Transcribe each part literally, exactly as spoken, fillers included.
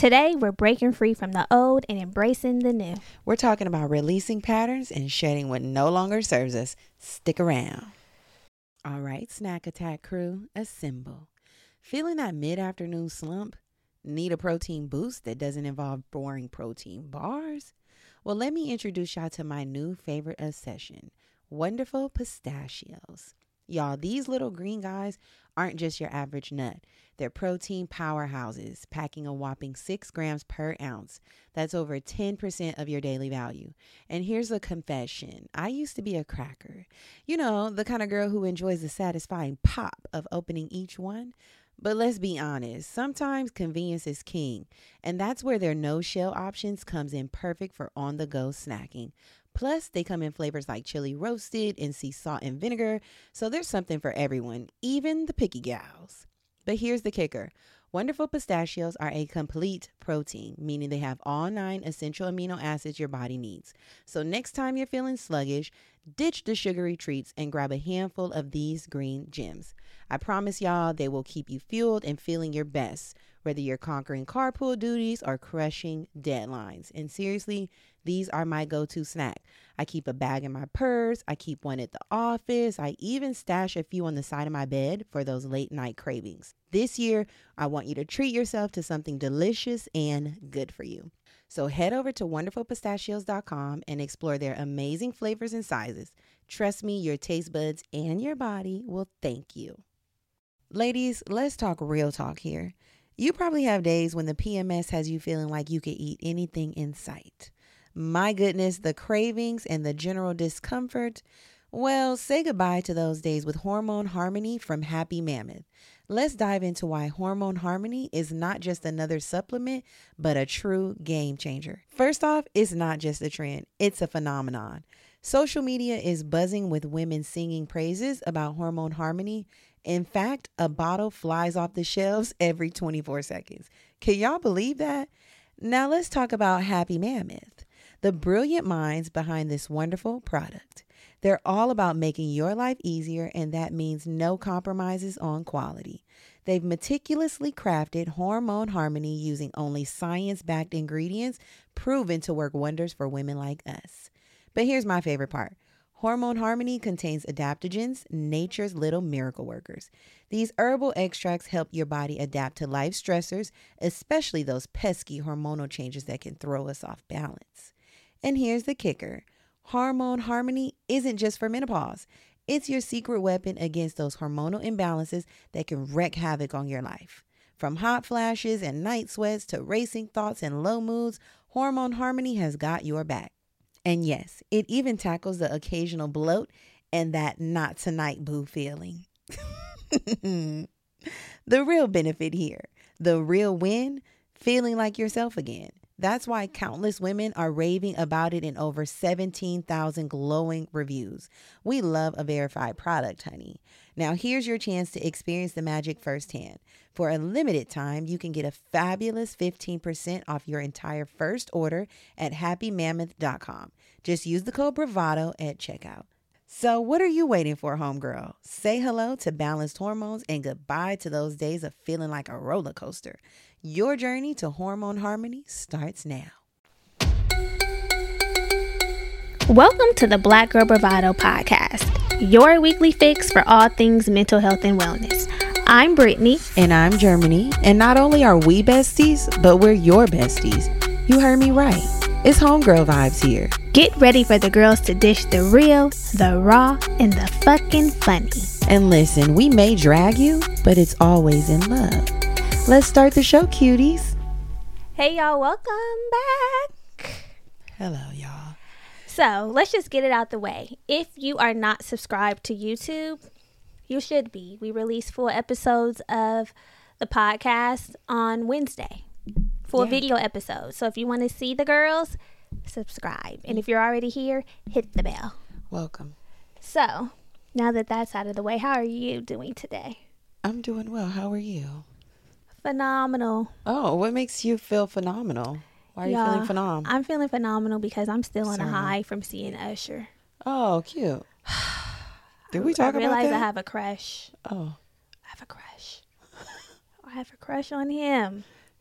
Today, we're breaking free from the old and embracing the new. We're talking about releasing patterns and shedding what no longer serves us. Stick around. All right, Snack Attack crew, assemble. Feeling that mid-afternoon slump? Need a protein boost that doesn't involve boring protein bars? Well, let me introduce y'all to my new favorite obsession, Wonderful Pistachios. Y'all, these little green guys aren't just your average nut. They're protein powerhouses, packing a whopping six grams per ounce. That's over ten percent of your daily value. And here's a confession. I used to be a cracker. You know, the kind of girl who enjoys the satisfying pop of opening each one. But let's be honest, sometimes convenience is king. And that's where their no-shell options comes in perfect for on-the-go snacking. Plus, they come in flavors like chili roasted and sea salt and vinegar. So there's something for everyone, even the picky gals. But here's the kicker. Wonderful Pistachios are a complete protein, meaning they have all nine essential amino acids your body needs. So next time you're feeling sluggish, ditch the sugary treats and grab a handful of these green gems. I promise y'all they will keep you fueled and feeling your best, whether you're conquering carpool duties or crushing deadlines. And seriously, these are my go-to snack. I keep a bag in my purse. I keep one at the office. I even stash a few on the side of my bed for those late night cravings. This year, I want you to treat yourself to something delicious and good for you. So head over to wonderful pistachios dot com and explore their amazing flavors and sizes. Trust me, your taste buds and your body will thank you. Ladies, let's talk real talk here. You probably have days when the P M S has you feeling like you could eat anything in sight. My goodness, the cravings and the general discomfort. Well, say goodbye to those days with Hormone Harmony from Happy Mammoth. Let's dive into why Hormone Harmony is not just another supplement, but a true game changer. First off, it's not just a trend, it's a phenomenon. Social media is buzzing with women singing praises about Hormone Harmony. In fact, a bottle flies off the shelves every twenty-four seconds. Can y'all believe that? Now let's talk about Happy Mammoth, the brilliant minds behind this wonderful product. They're all about making your life easier, and that means no compromises on quality. They've meticulously crafted Hormone Harmony using only science-backed ingredients proven to work wonders for women like us. But here's my favorite part. Hormone Harmony contains adaptogens, nature's little miracle workers. These herbal extracts help your body adapt to life stressors, especially those pesky hormonal changes that can throw us off balance. And here's the kicker. Hormone Harmony isn't just for menopause. It's your secret weapon against those hormonal imbalances that can wreak havoc on your life. From hot flashes and night sweats to racing thoughts and low moods, Hormone Harmony has got your back. And yes, it even tackles the occasional bloat and that not tonight boo feeling. The real benefit here, the real win, feeling like yourself again. That's why countless women are raving about it in over seventeen thousand glowing reviews. We love a verified product, honey. Now here's your chance to experience the magic firsthand. For a limited time, you can get a fabulous fifteen percent off your entire first order at happy mammoth dot com. Just use the code BRAVADO at checkout. So what are you waiting for, homegirl? Say hello to balanced hormones and goodbye to those days of feeling like a roller coaster. Your journey to Hormone Harmony starts now. Welcome to the Black Girl Bravado podcast, your weekly fix for all things mental health and wellness. I'm Brittany. And I'm Germany. And not only are we besties, but we're your besties. You heard me right. It's homegirl vibes here. Get ready for the girls to dish the real, the raw, and the fucking funny. And listen, we may drag you, but it's always in love. Let's start the show, cuties. Hey, y'all. Welcome back. Hello, y'all. So let's just get it out the way. If you are not subscribed to YouTube, you should be. We release full episodes of the podcast on Wednesday. Full yeah. video episodes. So if you want to see the girls, subscribe. And if you're already here, hit the bell. Welcome. So now that that's out of the way, how are you doing today? I'm doing well. How are you? Phenomenal. Oh, what makes you feel phenomenal? Why are Y'all, you feeling phenomenal? I'm feeling phenomenal because I'm still on Sorry. a high from seeing Usher. Oh, cute. Did we talk I about that? I realize I have a crush. Oh. I have a crush. I have a crush on him.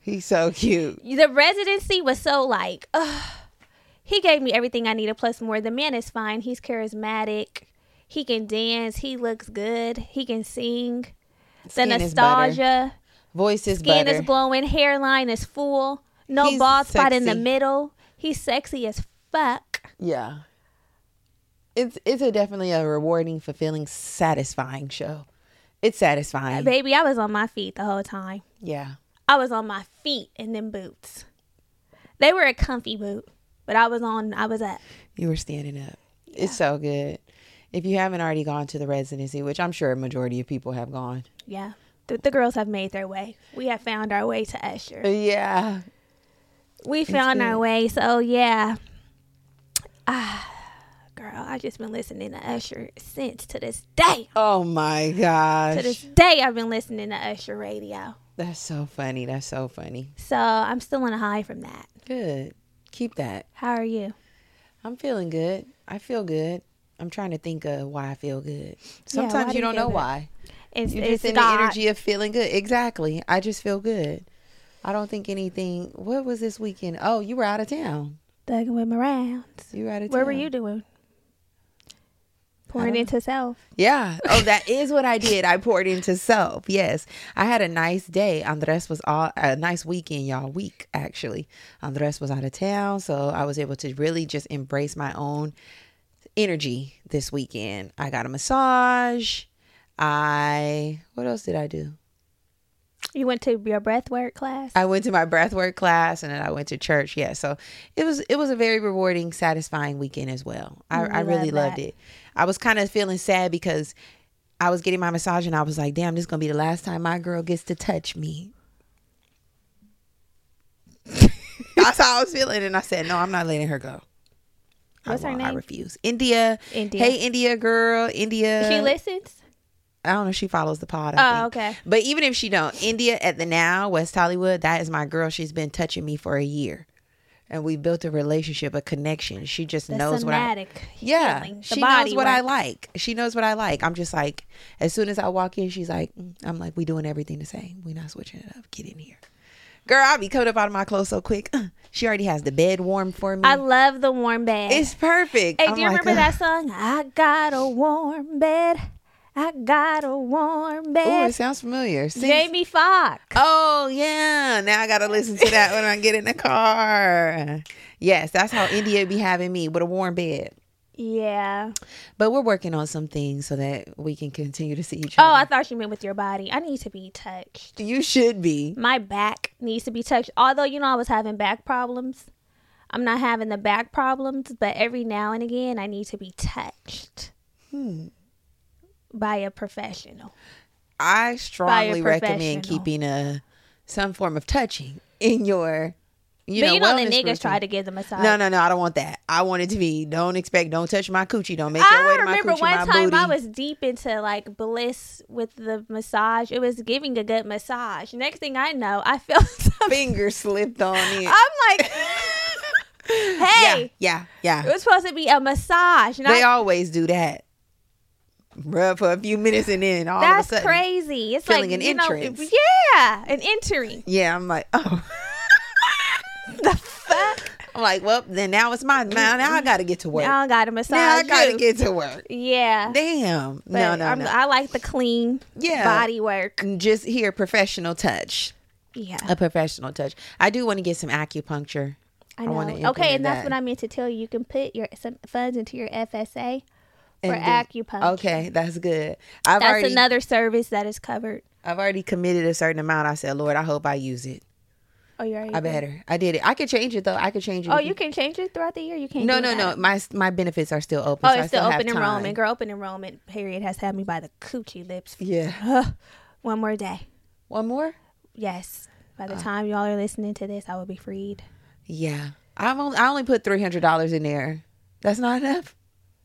He's so cute. The residency was so like, ugh. He gave me everything I needed plus more. The man is fine. He's charismatic. He can dance. He looks good. He can sing. Skin the is butter. nostalgia. Voice is Skin butter. is glowing. Hairline is full. No He's bald spot in the sexy. middle. He's sexy as fuck. Yeah. It's it's a definitely a rewarding, fulfilling, satisfying show. It's satisfying. Baby, I was on my feet the whole time. Yeah. I was on my feet in them boots. They were a comfy boot, but I was on, I was up. You were standing up. Yeah. It's so good. If you haven't already gone to the residency, which I'm sure a majority of people have gone. Yeah. The, the girls have made their way. We have found our way to Usher. Yeah. We found good. our way. So, yeah. Ah, girl, I just been listening to Usher since to this day. Oh my gosh. To this day, I've been listening to Usher radio. That's so funny. That's so funny. So, I'm still on a high from that. Good. Keep that. How are you? I'm feeling good. I feel good. I'm trying to think of why I feel good. why Sometimes do you you don't feel know good? why. It's, You're it's just in God. the energy of feeling good. Exactly. I just feel good. I don't think anything. What was this weekend? Oh, you were out of town. Thugging with my rounds. You were out of town. What were you doing? Pouring don't- into self. Yeah. Oh, that is what I did. I poured into self. Yes. I had a nice day. Andres was all a nice weekend, y'all. Week, actually. Andres was out of town. So I was able to really just embrace my own energy this weekend. I got a massage. I, what else did I do? You went to your breathwork class? I went to my breathwork class and then I went to church. Yeah. So it was, it was a very rewarding, satisfying weekend as well. I, Mm, I you really love loved that. it. I was kind of feeling sad because I was getting my massage and I was like, damn, this is going to be the last time my girl gets to touch me. That's how I was feeling. And I said, no, I'm not letting her go. What's I her won't. I name? refuse. India. India. Hey, India girl. India. She listens? I don't know if she follows the pod. I Oh, think. okay. But even if she don't, India at the Now, West Hollywood, that is my girl. She's been touching me for a year. And we built a relationship, a connection. She just The knows what I somatic Yeah, healing, the she body knows what I work. like. She knows what I like. I'm just like, as soon as I walk in, she's like, mm, I'm like, we doing everything the same. We not switching it up. Get in here. Girl, I'll be coming up out of my clothes so quick. Uh, she already has the bed warm for me. I love the warm bed. It's perfect. Hey, I'm do you like, remember uh, that song? I got a warm bed. I got a warm Oh, bed. it sounds familiar. Sing- Jamie Foxx. Oh, yeah. Now I got to listen to that when I get in the car. Yes, that's how India be having me with a warm bed. Yeah. But we're working on some things so that we can continue to see each Oh, other. I thought you meant with your body. I need to be touched. You should be. My back needs to be touched. Although, you know, I was having back problems. I'm not having the back problems, but every now and again, I need to be touched Hmm. by a professional. I strongly recommend professional. keeping a some form of touching in your, you but know, you know, the wellness niggas routine. try to give the massage. No, no, no. I don't want that. I want it to be. Don't expect. Don't touch my coochie. Don't make your I way to my remember coochie. one my time booty. I was deep into like bliss with the massage. It was giving a good massage. Next thing I know, I felt something. finger slipped on it. I'm like, hey, yeah, yeah, it yeah. was supposed to be a massage. And They I, always do that. Rub for a few minutes and then all that's of a sudden, crazy. It's feeling like an you know, entrance. yeah, an entering. yeah, I'm like, oh. The fuck? I'm like, well, then now it's my now. Now I got to get to work. Now I got to massage. Now I got to you. get to work. Yeah. Damn. But no, no, I'm, no. I like the clean Yeah. body work. Just here, professional touch. Yeah. A professional touch. I do want to get some acupuncture. I I know. wanna Okay, implement and that's that. what I meant to tell you. You can put your some funds into your F S A for And then- acupuncture. Okay, that's good. I've That's already, another service that is covered. I've already committed a certain amount. I said, Lord, I hope I use it. Oh, you already I did? better. I did it. I could change it though. I could change it. Oh, if you can change it throughout the year. You can't. No, do no, no. that. My my benefits are still open. Oh, so I it's still have open time. enrollment. Girl, open enrollment period has had me by the coochie lips. Yeah. One more day. One more. Yes. By Uh. the time y'all are listening to this, I will be freed. Yeah. I'm only, I only put three hundred dollars in there. That's not enough.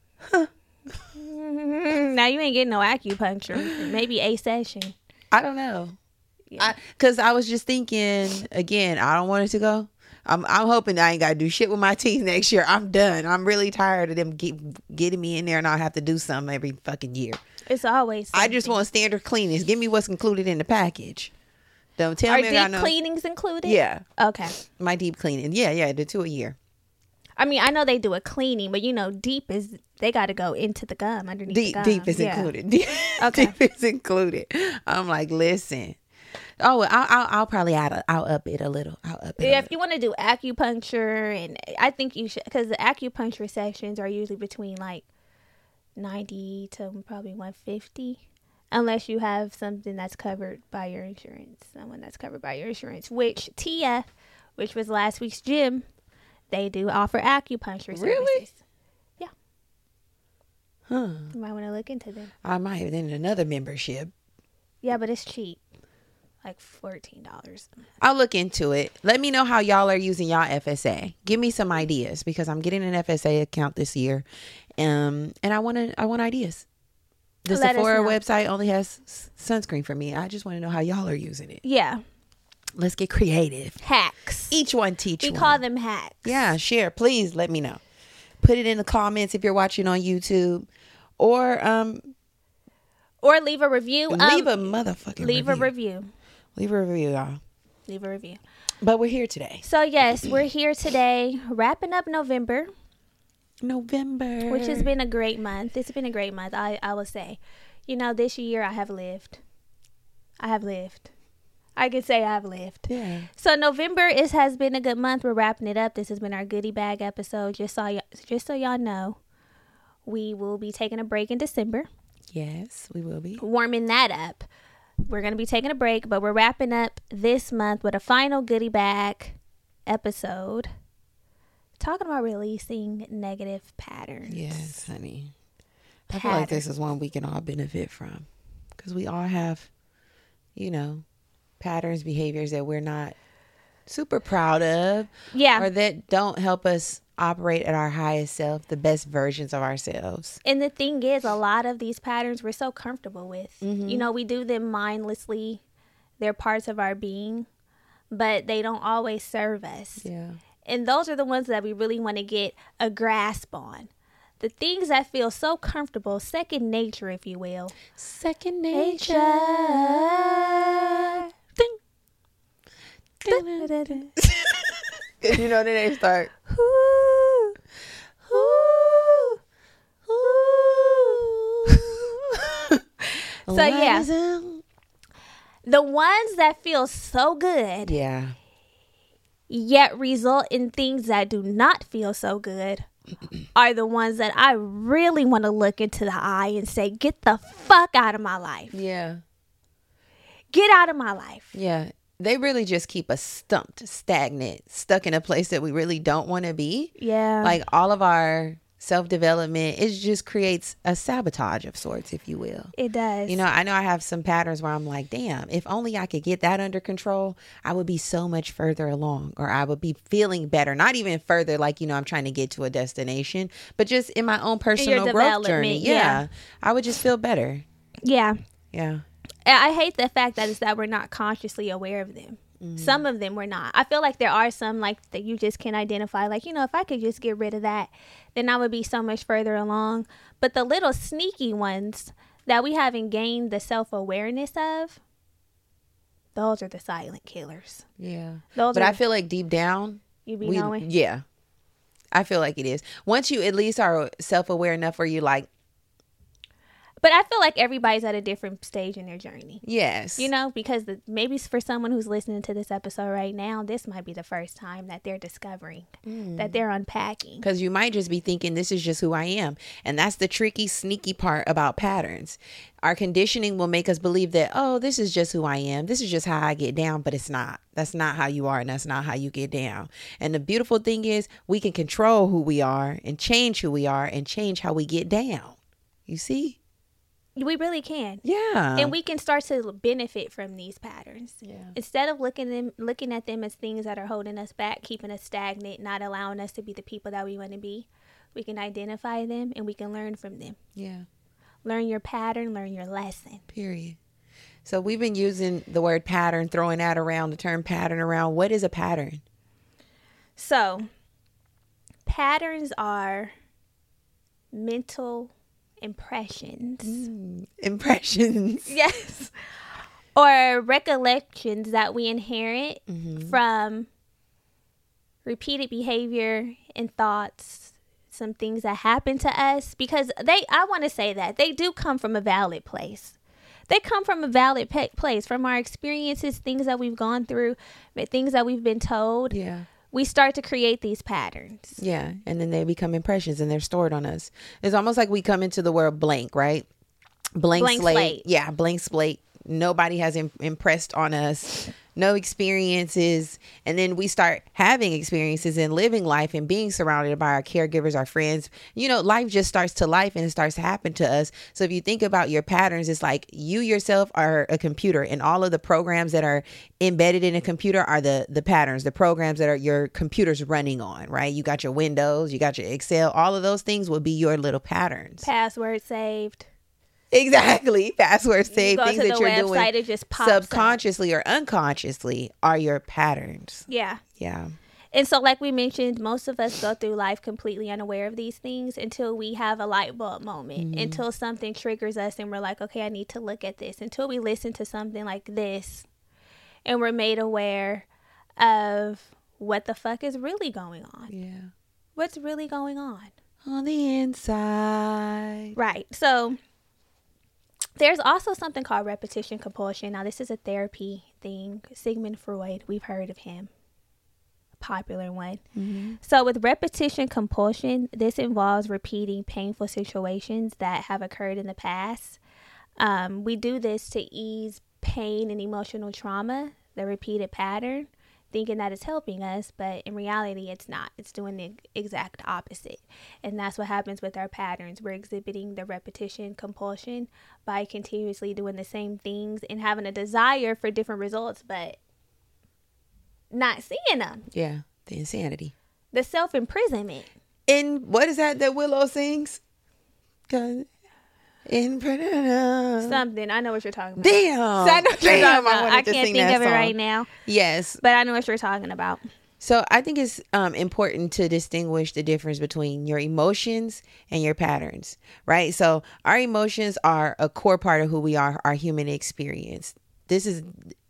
Now you ain't getting no acupuncture. Maybe a session. I don't know. Yeah. I because I was just thinking again. I don't want it to go. I'm I'm hoping I ain't got to do shit with my teeth next year. I'm done. I'm really tired of them get, getting me in there and I have to do something every fucking year. It's always. I just something. want standard cleanings. Give me what's included in the package. Don't tell Are me I deep got no. cleanings included? Yeah, Okay. my deep cleaning. Yeah, yeah, the two a year. I mean, I know they do a cleaning, but you know, deep is they got to go into the gum underneath Deep, the gum. deep is Yeah. included. Deep, Okay. deep is included. I'm like, listen. Oh, well, I'll, I'll, I'll probably add. A, I'll up it a little. I'll up it. Yeah, a if you want to do acupuncture, and I think you should, because the acupuncture sessions are usually between like ninety to probably one fifty, unless you have something that's covered by your insurance, someone that's covered by your insurance. Which Tia, which was last week's gym, they do offer acupuncture services. Really? Yeah. Huh. You might want to look into them. I might have then another membership. Yeah, but it's cheap, like fourteen dollars. I'll look into it. Let me know how y'all are using y'all F S A. Give me some ideas because I'm getting an F S A account this year, um, and I want to. I want ideas. The Let us Sephora know. website only has s- sunscreen for me. I just want to know how y'all are using it. Yeah, Let's get creative. hacks. Each one teach We one. call them hacks. Yeah, share. Please let me know. Put it in the comments if you're watching on YouTube, or um, Or leave a review. leave um, a motherfucking leave review. a review. Leave a review, y'all. Leave a review. But we're here today, So yes, we're here today, wrapping up November, November, which has been a great month. It's been a great month. I I would say, you know, this year I have lived. I have lived. I could say I've lived. yeah. So November is has been a good month. We're wrapping it up. This has been our goodie bag episode. Just so y- just so y'all know, we will be taking a break in December, Yes, we will be. warming that up. We're gonna be taking a break, but we're wrapping up this month with a final goodie bag episode, talking about releasing negative patterns. Yes, honey. I feel like this is one we can all benefit from because we all have, you know, patterns, behaviors that we're not super proud of Yeah. or that don't help us operate at our highest self, the best versions of ourselves. And the thing is, a lot of these patterns we're so comfortable with. Mm-hmm. You know, we do them mindlessly. They're parts of our being, but they don't always serve us. Yeah. And those are the ones that we really want to get a grasp on. The things that feel so comfortable, second nature, if you will. Second Nature. Ding. Ding. You know, then they start. Ooh. Ooh. So, yeah. The ones that feel so good, Yeah. yet result in things that do not feel so good, are the ones that I really want to look into the eye and say, get the fuck out of my life. Yeah. Get out of my life. Yeah. They really just keep us stumped, stagnant, stuck in a place that we really don't want to be. Yeah. Like all of our self-development, it just creates a sabotage of sorts, if you will. It does. You know, I know I have some patterns where I'm like, damn, if only I could get that under control, I would be so much further along, or I would be feeling better. Not even further, like, you know, I'm trying to get to a destination, but just in my own personal growth journey. development, Yeah, yeah. I would just feel better. Yeah. Yeah. And I hate the fact that it's that we're not consciously aware of them. Mm-hmm. Some of them we're not. I feel like there are some like that you just can identify. Like, you know, if I could just get rid of that, then I would be so much further along. But the little sneaky ones that we haven't gained the self-awareness of, those are the silent killers. Yeah. Those But are I feel like deep down, you be we, knowing. yeah, I feel like it is. Once you at least are self-aware enough where you like, But I feel like everybody's at a different stage in their journey. yes, You know, because the, maybe for someone who's listening to this episode right now, this might be the first time that they're discovering, that they're unpacking. because you might just be thinking this is just who I am. And that's the tricky, sneaky part about patterns. Our conditioning will make us believe that, oh, this is just who I am. This is just how I get down, but it's not. That's not how you are, and that's not how you get down. And the beautiful thing is we can control who we are and change who we are and change how we get down. You see? We really can. Yeah. And we can start to benefit from these patterns. Yeah. Instead of looking them looking at them as things that are holding us back, keeping us stagnant, not allowing us to be the people that we want to be, we can identify them and we can learn from them. Yeah. Learn your pattern, learn your lesson. Period. So we've been using the word pattern, throwing that around, the term pattern around. What is a pattern? So, patterns are mental impressions. Mm, impressions. Yes. or recollections that we inherit Mm-hmm. from repeated behavior and thoughts, some things that happen to us, because they, I want to say that they do come from a valid place. They come from a valid pe- place, from our experiences, things that we've gone through, things that we've been told. Yeah. We start to create these patterns. Yeah. And then they become impressions and they're stored on us. It's almost like we come into the world blank, right? Blank, Blank slate. slate. Yeah. Blank slate. Nobody has im- impressed on us. No experiences. And then we start having experiences and living life and being surrounded by our caregivers, our friends. You know, life just starts to life and it starts to happen to us. So if you think about your patterns, it's like you yourself are a computer, and all of the programs that are embedded in a computer are the, the patterns, the programs that are your computer's running on, right? You got your Windows, you got your Excel, all of those things will be your little patterns. Password saved. Exactly. Password saved, You go things to that the you're website, doing it just pops up. subconsciously or unconsciously are your patterns. Yeah. Yeah. And so, like we mentioned, most of us go through life completely unaware of these things until we have a light bulb moment, Mm-hmm. until something triggers us and we're like, okay, I need to look at this, until we listen to something like this and we're made aware of what the fuck is really going on. Yeah. What's really going on? On the inside. Right. So there's also something called repetition compulsion. Now, this is a therapy thing. Sigmund Freud, we've heard of him. A popular one. Mm-hmm. So with repetition compulsion, this involves repeating painful situations that have occurred in the past. Um, we do this to ease pain and emotional trauma, the repeated pattern, thinking that it's helping us, but in reality, it's not. It's doing the exact opposite. And that's what happens with our patterns. We're exhibiting the repetition compulsion by continuously doing the same things and having a desire for different results, but not seeing them. Yeah. The insanity. The self-imprisonment. And what is that that Willow sings? 'Cause in Something. I know what you're talking about. Damn. I know what you're Damn, talking I about. wanted I to can't sing think that of it song. right now, Yes. but I know what you're talking about. So I think it's um, important to distinguish the difference between your emotions and your patterns, right? So our emotions are a core part of who we are, our human experience. This is,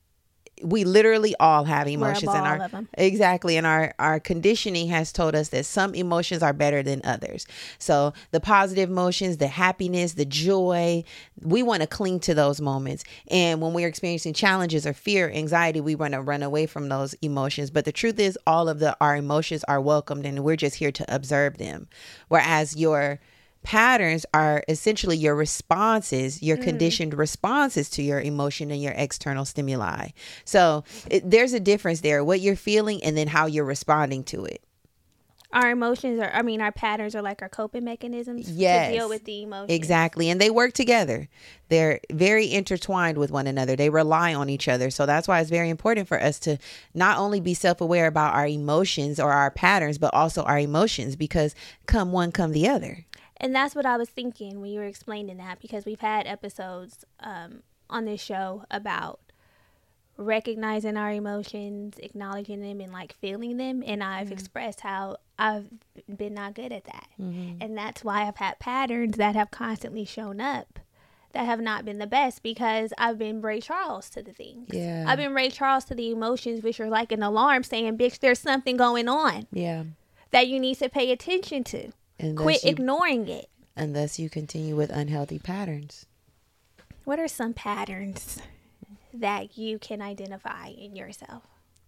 we literally all have emotions. We're a and ball our of 'em. Exactly. And our, our conditioning has told us that some emotions are better than others. So the positive emotions, the happiness, the joy, we want to cling to those moments. And when we're experiencing challenges or fear, anxiety, we want to run away from those emotions. But the truth is, all of the our emotions are welcomed and we're just here to observe them. Whereas your patterns are essentially your responses, your mm. conditioned responses to your emotion and your external stimuli. So it, there's a difference there, what you're feeling and then how you're responding to it. Our emotions are, I mean, our patterns are like our coping mechanisms yes, to deal with the emotions. Exactly. And they work together. They're very intertwined with one another. They rely on each other. So that's why it's very important for us to not only be self-aware about our emotions or our patterns, but also our emotions, because come one, come the other. And that's what I was thinking when you were explaining that, because we've had episodes um, on this show about recognizing our emotions, acknowledging them, and like feeling them. And I've mm-hmm. expressed how I've been not good at that. Mm-hmm. And that's why I've had patterns that have constantly shown up that have not been the best, because I've been Ray Charles to the things. Yeah. I've been Ray Charles to the emotions, which are like an alarm saying, bitch, there's something going on. Yeah. That you need to pay attention to. And quit you, ignoring it. Unless you continue with unhealthy patterns. What are some patterns that you can identify in yourself?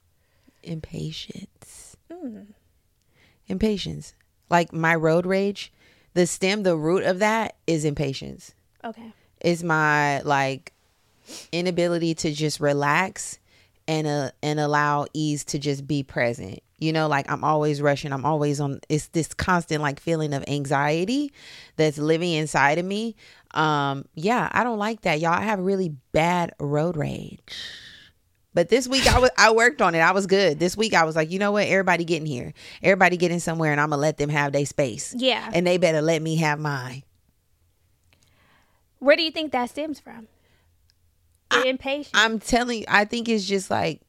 Impatience. Mm. Impatience. Like my road rage, the stem, the root of that is impatience. Okay. It's my like inability to just relax and uh, and allow ease to just be present. You know, like I'm always rushing. I'm always on. It's this constant like feeling of anxiety that's living inside of me. Um, yeah, I don't like that, y'all. I have really bad road rage. But this week I was I worked on it. I was good. This week I was like, you know what? Everybody getting here. Everybody getting somewhere, and I'm gonna let them have their space. Yeah. And they better let me have mine. Where do you think that stems from? You're impatient. I'm telling you, I think it's just like,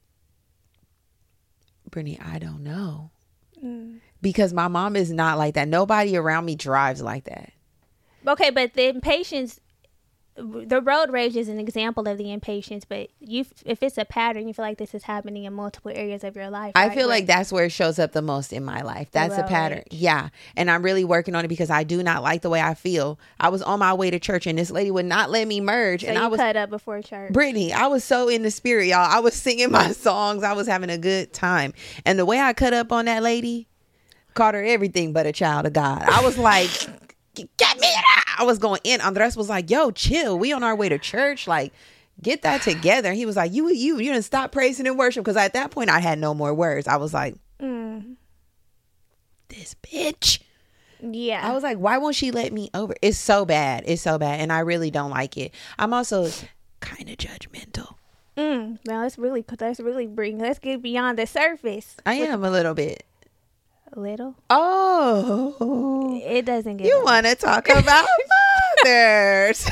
Brittany, I don't know. Mm. Because my mom is not like that. Nobody around me drives like that. Okay, but the impatience the road rage is an example of the impatience, but you, if it's a pattern, you feel like this is happening in multiple areas of your life. I right? feel Where- like that's where it shows up the most in my life. That's a road pattern. rage. Yeah. And I'm really working on it because I do not like the way I feel. I was on my way to church and this lady would not let me merge. So and you I was cut up before church. Brittany, I was so in the spirit, y'all. I was singing my songs. I was having a good time. And the way I cut up on that lady, called her everything but a child of God. I was like, get me out. I was going in. Andres was like, yo, chill. We on our way to church. Like, get that together. And he was like, you, you, you didn't stop praising and worship. Because at that point, I had no more words. I was like, Mm. this bitch. Yeah. I was like, why won't she let me over? It's so bad. It's so bad. And I really don't like it. I'm also kind of judgmental. Mm. Now let's really, let's really bring, let's get beyond the surface. I am a little bit. A little. Oh, It doesn't get. you old. want to talk about mothers?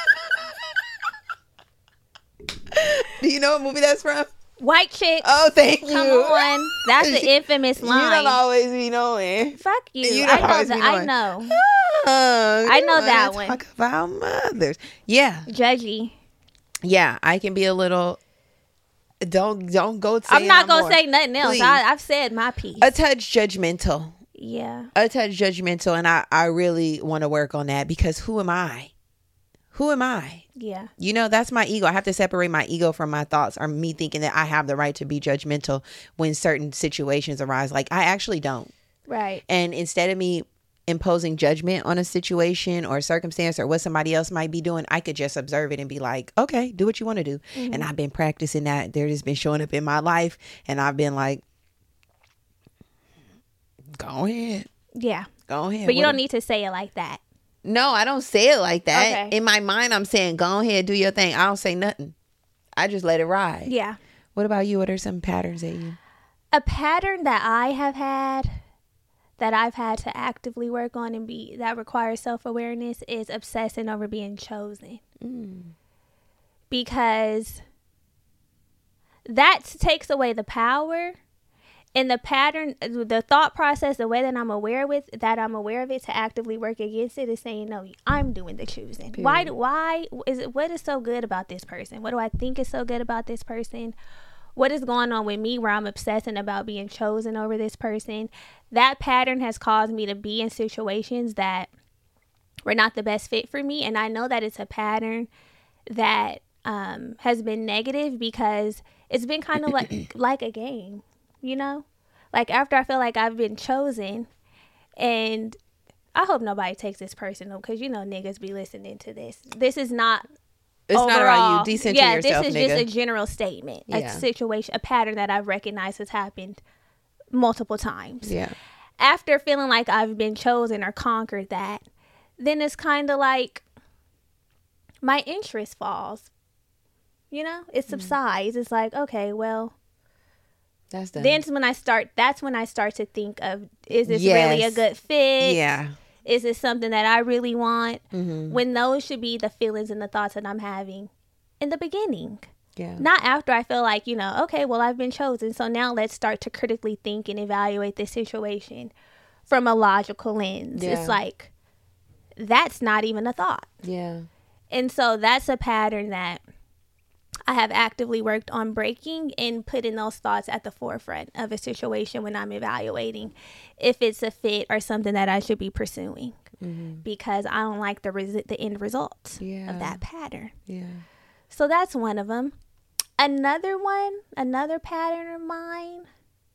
Do you know what movie that's from? White chick. Oh, thank you. Come on. That's the infamous You line. don't always be knowing. Fuck you. You I don't know always that. be I knowing. know. Oh, I you know wanna that one. Talk about mothers. Yeah, Judgy. yeah. I can be a little. Don't don't go. I'm not no gonna more. say nothing else. Please. I, I've said my piece. A touch judgmental. Yeah. A touch judgmental, and I I really want to work on that because who am I? Who am I? Yeah. You know, that's my ego. I have to separate my ego from my thoughts or me thinking that I have the right to be judgmental when certain situations arise. Like, I actually don't. Right. And instead of me imposing judgment on a situation or circumstance or what somebody else might be doing, I could just observe it and be like, okay, do what you want to do. Mm-hmm. And I've been practicing that. They're just been showing up in my life. And I've been like, go ahead. Yeah. Go ahead. But you What don't if- need to say it like that. No, I don't say it like that. Okay. In my mind, I'm saying, go ahead, do your thing. I don't say nothing. I just let it ride. Yeah. What about you? What are some patterns that you? A pattern that I have had that I've had to actively work on and be that requires self-awareness is obsessing over being chosen. Mm. Because that takes away the power and the pattern, the thought process, the way that I'm aware with that I'm aware of it to actively work against it is saying, no, I'm doing the choosing. Period. Why, why is it, what is so good about this person? What do I think is so good about this person? What is going on with me where I'm obsessing about being chosen over this person? That pattern has caused me to be in situations that were not the best fit for me. And I know that it's a pattern that um, has been negative because it's been kind of like, like a game, you know? Like after I feel like I've been chosen, and I hope nobody takes this personal because, you know, niggas be listening to this. This is not It's not about overall- you. Decenter yeah, yourself, this is nigga. just a general statement, Yeah. a situation, a pattern that I've recognized has happened multiple times. Yeah. After feeling like I've been chosen or conquered that, then it's kind of like my interest falls. You know, it subsides. It's like, okay, well, That's done. then when I start, that's when I start to think of, is this really a Yes. good fit? Yeah. Is this something that I really want? Mm-hmm. When those should be the feelings and the thoughts that I'm having in the beginning. Yeah. Not after I feel like, you know, okay, well, I've been chosen. So now let's start to critically think and evaluate this situation from a logical lens. Yeah. It's like, that's not even a thought. Yeah. And so that's a pattern that I have actively worked on breaking and putting those thoughts at the forefront of a situation when I'm evaluating if it's a fit or something that I should be pursuing. Mm-hmm. Because I don't like the res- the end result Yeah. of that pattern. Yeah. So that's one of them. Another one, another pattern of mine.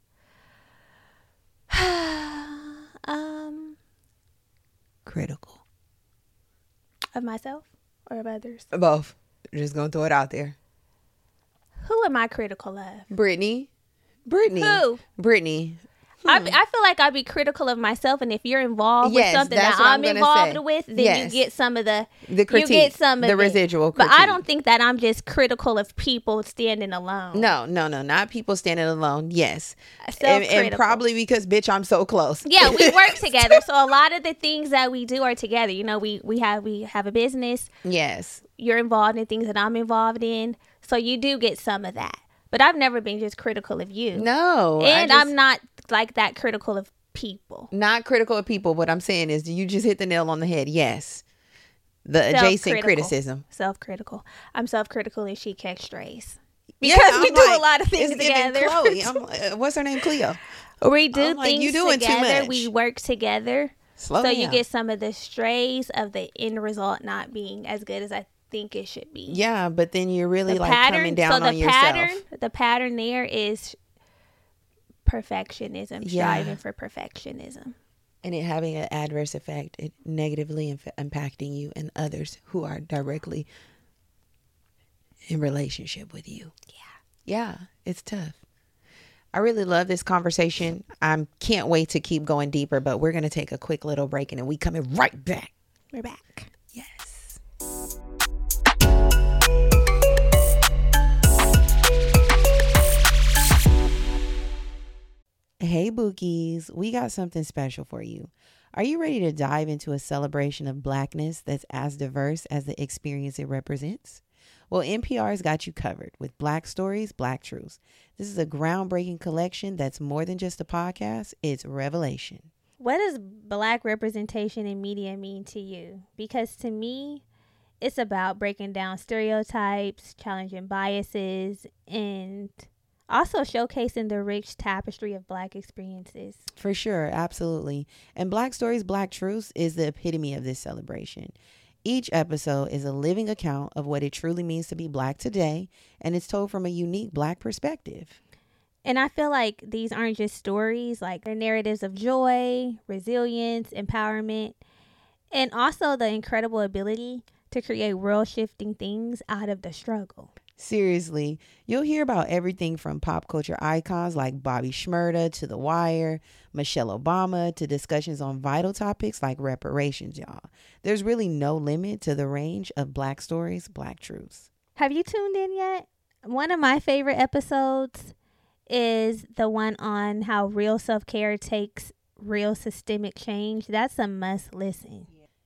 um, Critical. of myself or of others. Both. Just gonna throw it out there. Who am I critical of? Brittany. Brittany. Who? Brittany. I, be, I feel like I'd be critical of myself, and if you're involved Yes, with something that's that what I'm I'm gonna involved say. with, then Yes. you get some of the The critique. You get some of the it. residual But critique. I don't think that I'm just critical of people standing alone. No, no, no. Not people standing alone. Yes. And, Self-critical. and probably because, bitch, I'm so close. Yeah, we work together, so a lot of the things that we do are together. You know, we we have we have a business. Yes. You're involved in things that I'm involved in, so you do get some of that. But I've never been just critical of you. No. I And just- I'm not like that critical of people. not critical of people. What I'm saying is, you just hit the nail on the head. Yes. The adjacent criticism. Self-critical. I'm self-critical and she catch strays. Because yeah, we I'm do like, a lot of things it's together. Chloe. I'm like, what's her name? Cleo. We do I'm like, things you doing together. too much. We work together. Slow so down. you get some of the strays of the end result not being as good as I think it should be. Yeah, but then you're really the like pattern, coming down so the on yourself. Pattern, the pattern there is perfectionism, yeah. striving for perfectionism. And it having an adverse effect, it negatively inf- impacting you and others who are directly in relationship with you. Yeah. Yeah, it's tough. I really love this conversation. I can't wait to keep going deeper, but we're going to take a quick little break and then we coming right back. We're back. Yes. Hey, Bookies, we got something special for you. Are you ready to dive into a celebration of Blackness that's as diverse as the experience it represents? Well, N P R's got you covered with Black Stories, Black Truths. This is a groundbreaking collection that's more than just a podcast, it's revelation. What does Black representation in media mean to you? Because to me, it's about breaking down stereotypes, challenging biases, and also showcasing the rich tapestry of Black experiences. For sure, absolutely. And Black Stories, Black Truths is the epitome of this celebration. Each episode is a living account of what it truly means to be Black today, and it's told from a unique Black perspective. And I feel like these aren't just stories, like they're narratives of joy, resilience, empowerment, and also the incredible ability to create world-shifting things out of the struggle. Seriously, you'll hear about everything from pop culture icons like Bobby Shmurda to The Wire, Michelle Obama, to discussions on vital topics like reparations, y'all. There's really no limit to the range of Black Stories, Black Truths. Have you tuned in yet? One of my favorite episodes is the one on how real self-care takes real systemic change. That's a must listen.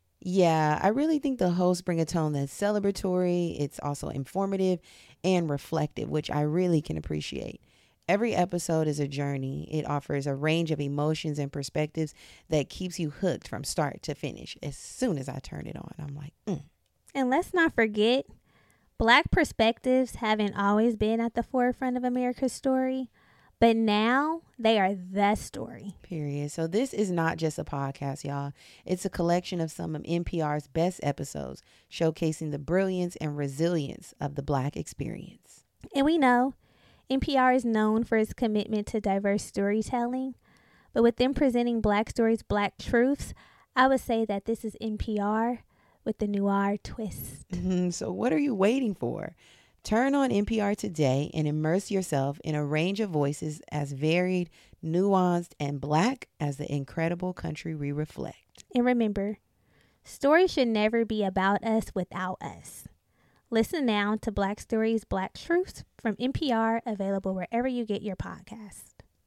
Yeah, I really think the hosts bring a tone that's celebratory. It's also informative and reflective, which I really can appreciate. Every episode is a journey. It offers a range of emotions and perspectives that keeps you hooked from start to finish. As soon as I turn it on, I'm like, mm. And let's not forget, Black perspectives haven't always been at the forefront of America's story, but now they are the story. Period. So this is not just a podcast, y'all. It's a collection of some of N P R's best episodes, showcasing the brilliance and resilience of the Black experience. And we know N P R is known for its commitment to diverse storytelling, but with them presenting Black Stories, Black Truths, I would say that this is N P R with the noir twist. Mm-hmm. So what are you waiting for? Turn on N P R today and immerse yourself in a range of voices as varied, nuanced, and Black as the incredible country we reflect. And remember, stories should never be about us without us. Listen now to Black Stories, Black Truths from N P R, available wherever you get your podcast.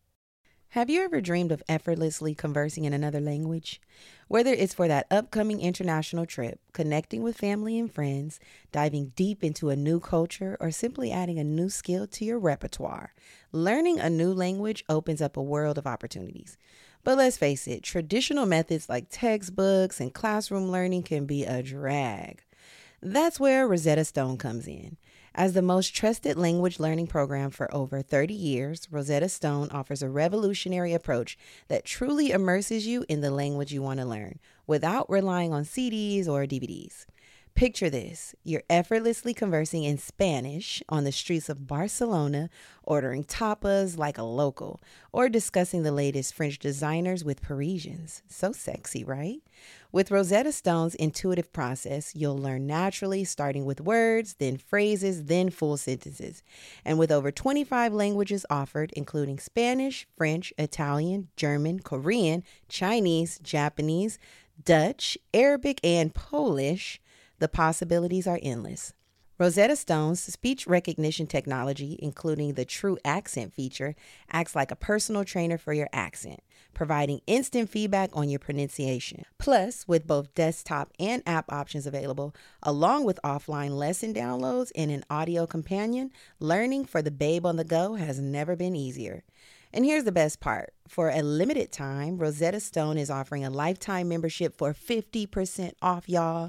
Have you ever dreamed of effortlessly conversing in another language? Whether it's for that upcoming international trip, connecting with family and friends, diving deep into a new culture, or simply adding a new skill to your repertoire, learning a new language opens up a world of opportunities. But let's face it, traditional methods like textbooks and classroom learning can be a drag. That's where Rosetta Stone comes in. As the most trusted language learning program for over thirty years, Rosetta Stone offers a revolutionary approach that truly immerses you in the language you want to learn without relying on C Ds or D V Ds. Picture this, you're effortlessly conversing in Spanish on the streets of Barcelona, ordering tapas like a local, or discussing the latest French designers with Parisians. So sexy, right? With Rosetta Stone's intuitive process, you'll learn naturally, starting with words, then phrases, then full sentences. And with over twenty-five languages offered, including Spanish, French, Italian, German, Korean, Chinese, Japanese, Dutch, Arabic, and Polish, the possibilities are endless. Rosetta Stone's speech recognition technology, including the True Accent feature, acts like a personal trainer for your accent, providing instant feedback on your pronunciation. Plus, with both desktop and app options available, along with offline lesson downloads and an audio companion, learning for the babe on the go has never been easier. And here's the best part. For a limited time, Rosetta Stone is offering a lifetime membership for fifty percent off, y'all.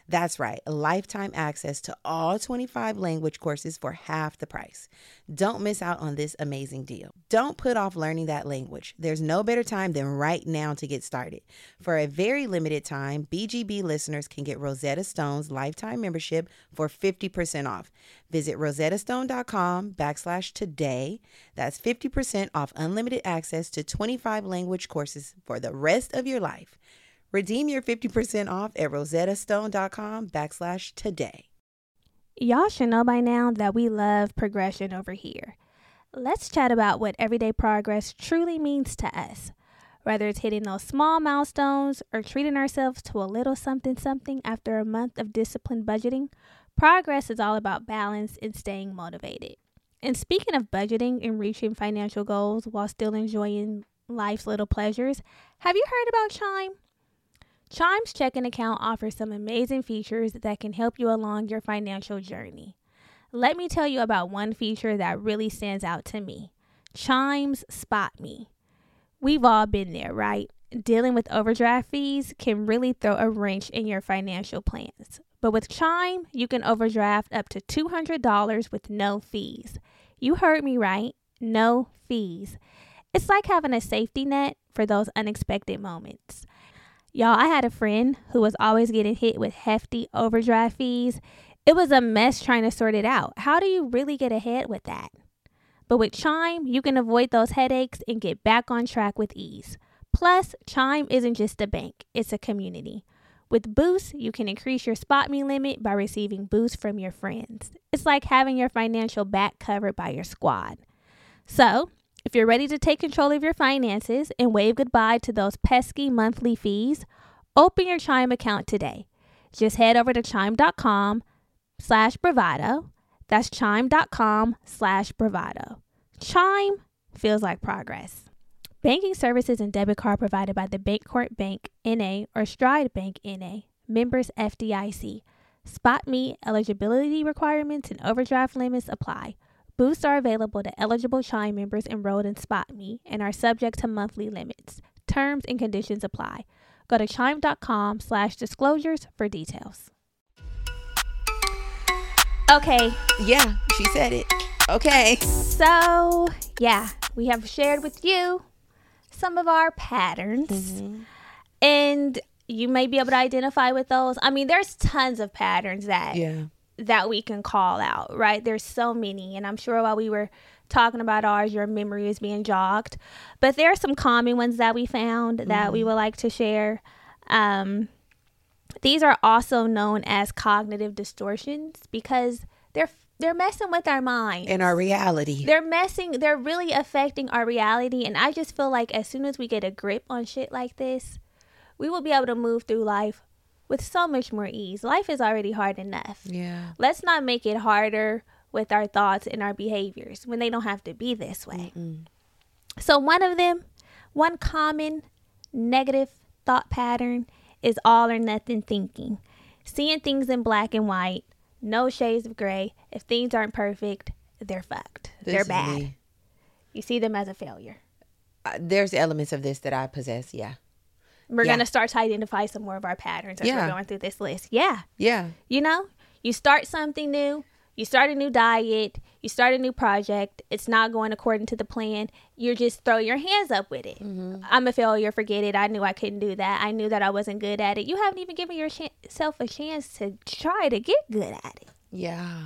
That's right, lifetime access to all twenty-five language courses for half the price. Don't miss out on this amazing deal. Don't put off learning that language. There's no better time than right now to get started. For a very limited time, B G B listeners can get Rosetta Stone's lifetime membership for fifty percent off. Visit rosettastone.com backslash today. That's fifty percent off unlimited access to twenty-five language courses for the rest of your life. Redeem your fifty percent off at rosettastone.com backslash today. Y'all should know by now that we love progression over here. Let's chat about what everyday progress truly means to us. Whether it's hitting those small milestones or treating ourselves to a little something something after a month of disciplined budgeting, progress is all about balance and staying motivated. And speaking of budgeting and reaching financial goals while still enjoying life's little pleasures, have you heard about Chime? Chime's checking account offers some amazing features that can help you along your financial journey. Let me tell you about one feature that really stands out to me. Chime's Spot Me. We've all been there, right? Dealing with overdraft fees can really throw a wrench in your financial plans. But with Chime, you can overdraft up to two hundred dollars with no fees. You heard me right, no fees. It's like having a safety net for those unexpected moments. Y'all, I had a friend who was always getting hit with hefty overdraft fees. It was a mess trying to sort it out. How do you really get ahead with that? But with Chime, you can avoid those headaches and get back on track with ease. Plus, Chime isn't just a bank, it's a community. With Boost, you can increase your Spot Me limit by receiving boosts from your friends. It's like having your financial back covered by your squad. So, if you're ready to take control of your finances and wave goodbye to those pesky monthly fees, open your Chime account today. Just head over to chime.com slash bravado. That's chime.com slash bravado. Chime feels like progress. Banking services and debit card provided by the Bancorp Bank, N A or Stride Bank, N A. Members F D I C. Spot Me eligibility requirements and overdraft limits apply. Boosts are available to eligible Chime members enrolled in Spot Me and are subject to monthly limits. Terms and conditions apply. Go to chime.com slash disclosures for details. Okay. Yeah, she said it. Okay. So, yeah, we have shared with you some of our patterns. Mm-hmm. And you may be able to identify with those. I mean, there's tons of patterns that... Yeah. that we can call out, right? There's so many. And I'm sure while we were talking about ours, your memory is being jogged. But there are some common ones that we found that mm-hmm. we would like to share. Um, these are also known as cognitive distortions because they're they're messing with our minds. And our reality. They're messing, they're really affecting our reality. And I just feel like as soon as we get a grip on shit like this, we will be able to move through life with so much more ease. Life is already hard enough. Yeah. Let's not make it harder with our thoughts and our behaviors when they don't have to be this way. Mm-mm. So one of them, one common negative thought pattern is all or nothing thinking. Seeing things in black and white, no shades of gray. If things aren't perfect, they're fucked. This they're bad. Me. You see them as a failure. Uh, there's elements of this that I possess, yeah. We're yeah. going to start to identify some more of our patterns as yeah. we're going through this list. Yeah. Yeah. You know, you start something new. You start a new diet. You start a new project. It's not going according to the plan. You just throw your hands up with it. Mm-hmm. I'm a failure. Forget it. I knew I couldn't do that. I knew that I wasn't good at it. You haven't even given yourself a chance to try to get good at it. Yeah.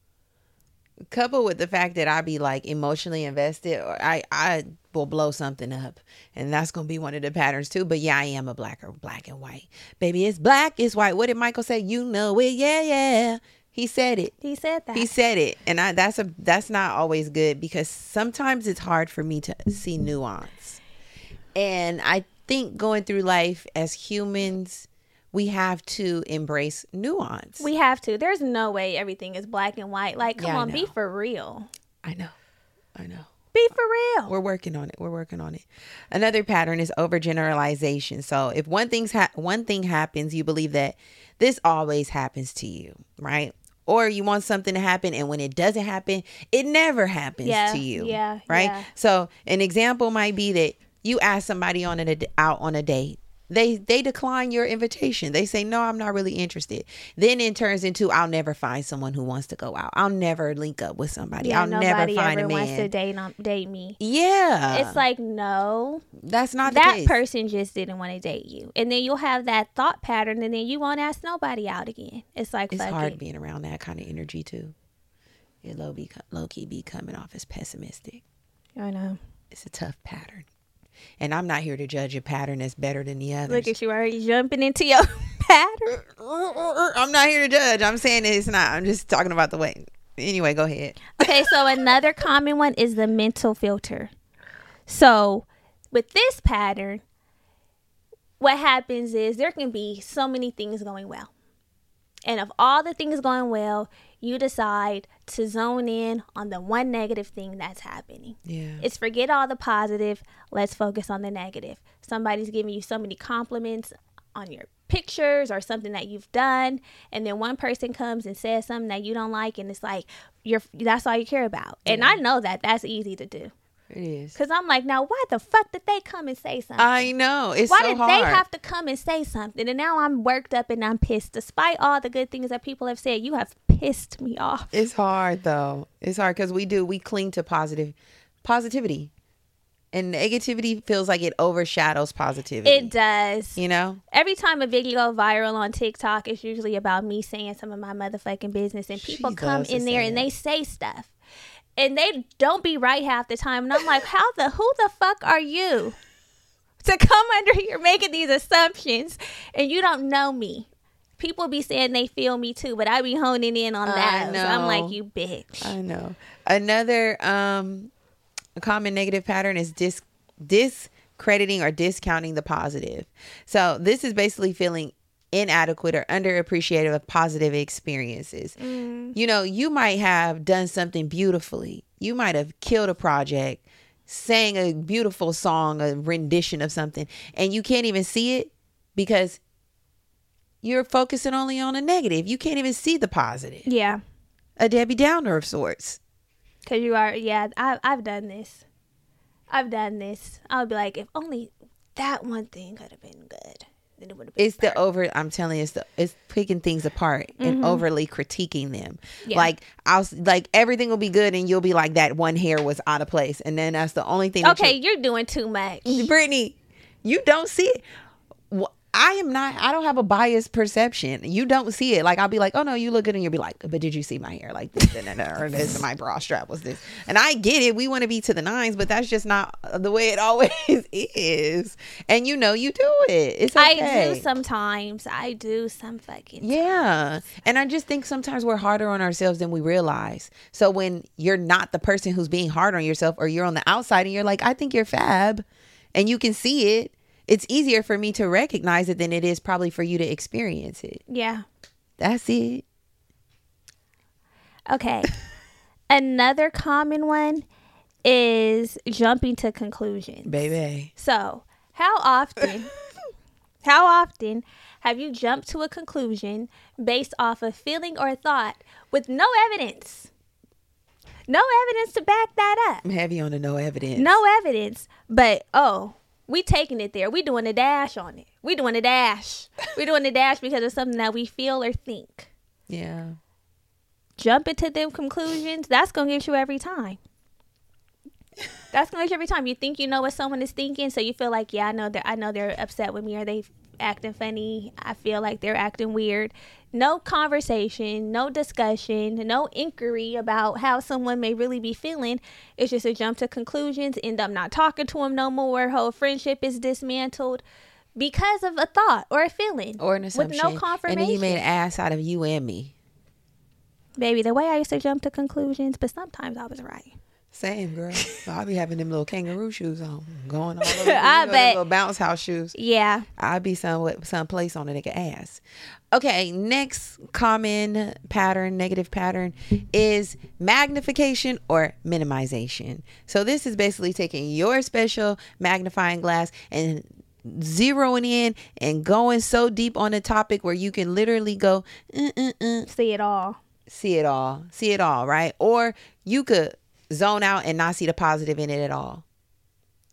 Coupled with the fact that I be like emotionally invested, or I, I will blow something up, and that's gonna be one of the patterns too. But yeah, I am a black or black and white. Baby, it's black, it's white. What did Michael say? You know it, yeah, yeah. He said it. He said that. He said it, and I that's a that's not always good because sometimes it's hard for me to see nuance. And I think going through life as humans, we have to embrace nuance. We have to. There's no way everything is black and white. Like, come yeah, on, be for real. I know. I know. Be for real. We're working on it. We're working on it. Another pattern is overgeneralization. So if one thing's ha- one thing happens, you believe that this always happens to you, right? Or you want something to happen, and when it doesn't happen, it never happens yeah, to you. Yeah. Right. Yeah. So an example might be that you ask somebody on a, out on a date, They they decline your invitation. They say, no, I'm not really interested. Then it turns into, I'll never find someone who wants to go out. I'll never link up with somebody. Yeah, I'll nobody never find ever a man. wants to date on, date me. Yeah. It's like, no. That's not the that case. person just didn't want to date you. And then you'll have that thought pattern and then you won't ask nobody out again. It's like, It's fuck hard it. being around that kind of energy too. It low, be, low key be coming off as pessimistic. I know. It's a tough pattern. And I'm not here to judge a pattern that's better than the others. Look at you already jumping into your pattern. I'm not here to judge. I'm saying it's not. I'm just talking about the way. Anyway, go ahead. Okay, so another common one is the mental filter. So with this pattern, what happens is there can be so many things going well. And of all the things going well, you decide to zone in on the one negative thing that's happening. Yeah. It's forget all the positive. Let's focus on the negative. Somebody's giving you so many compliments on your pictures or something that you've done. And then one person comes and says something that you don't like. And it's like, you're that's all you care about. And Yeah. I know that that's easy to do. It is. Because I'm like, now, why the fuck did they come and say something? I know. It's Why so did hard. they have to come and say something? And now I'm worked up and I'm pissed. Despite all the good things that people have said, you have pissed me off. It's hard though. It's hard because we do. We cling to positive positivity. And negativity feels like it overshadows positivity. It does. You know? Every time a video go viral on TikTok, it's usually about me saying some of my motherfucking business. And people She come loves to in there say and that. they say stuff. And they don't be right half the time. And I'm like, how the, who the fuck are you to come under here making these assumptions and you don't know me? People be saying they feel me too, but I be honing in on I that. So I'm know. like, you bitch. I know. Another um, common negative pattern is dis discrediting or discounting the positive. So this is basically feeling inadequate or underappreciated of positive experiences. Mm. You know, you might have done something beautifully. You might have killed a project, sang a beautiful song, a rendition of something, and you can't even see it because you're focusing only on the negative. You can't even see the positive. Yeah. A Debbie Downer of sorts. Because you are, yeah, I, I've done this. I've done this. I'll be like, if only that one thing could have been good. Then it would have been It's the better. over, I'm telling you, it's the, it's picking things apart and Mhm. overly critiquing them. Yeah. Like I'll s- like everything will be good and you'll be like, that one hair was out of place, and then that's the only thing. that Okay, you're- you're doing too much. Brittany, you don't see it. Wh- I am not, I don't have a biased perception. You don't see it. Like, I'll be like, oh no, you look good. And you'll be like, but did you see my hair? Like this, and that, or this, and my bra strap was this. And I get it. We want to be to the nines, but that's just not the way it always is. And you know, you do it. It's okay. I do sometimes. I do some fucking. Yeah. And I just think sometimes we're harder on ourselves than we realize. So when you're not the person who's being hard on yourself, or you're on the outside and you're like, I think you're fab, and you can see it, it's easier for me to recognize it than it is probably for you to experience it. Yeah. That's it. Okay. Another common one is jumping to conclusions. Baby. So, how often, how often have you jumped to a conclusion based off a feeling or a thought with no evidence? No evidence to back that up. I'm heavy on the no evidence. No evidence, but oh, we taking it there. We doing a dash on it. We doing a dash. We doing a dash because of something that we feel or think. Yeah. Jumping to them conclusions, that's gonna get you every time. That's gonna get you every time. You think you know what someone is thinking, so you feel like, yeah, I know they're I know they're upset with me, or they acting funny. I feel like they're acting weird. No conversation, no discussion, no inquiry about how someone may really be feeling. It's just a jump to conclusions. End up not talking to them no more. Whole friendship is dismantled because of a thought or a feeling Or an with assumption. no And confirmation. then you made an ass out of you and me. Baby, the way I used to jump to conclusions, but sometimes I was right. Same, girl. I'll be having them little kangaroo shoes on, going all over. I you know, them bet. little bounce house shoes. Yeah. I'll be some someplace on a nigga ass. Okay, next common pattern, negative pattern, is magnification or minimization. So this is basically taking your special magnifying glass and zeroing in and going so deep on a topic where you can literally go, uh, uh, uh, See it all. see it all, see it all, right? Or you could zone out and not see the positive in it at all.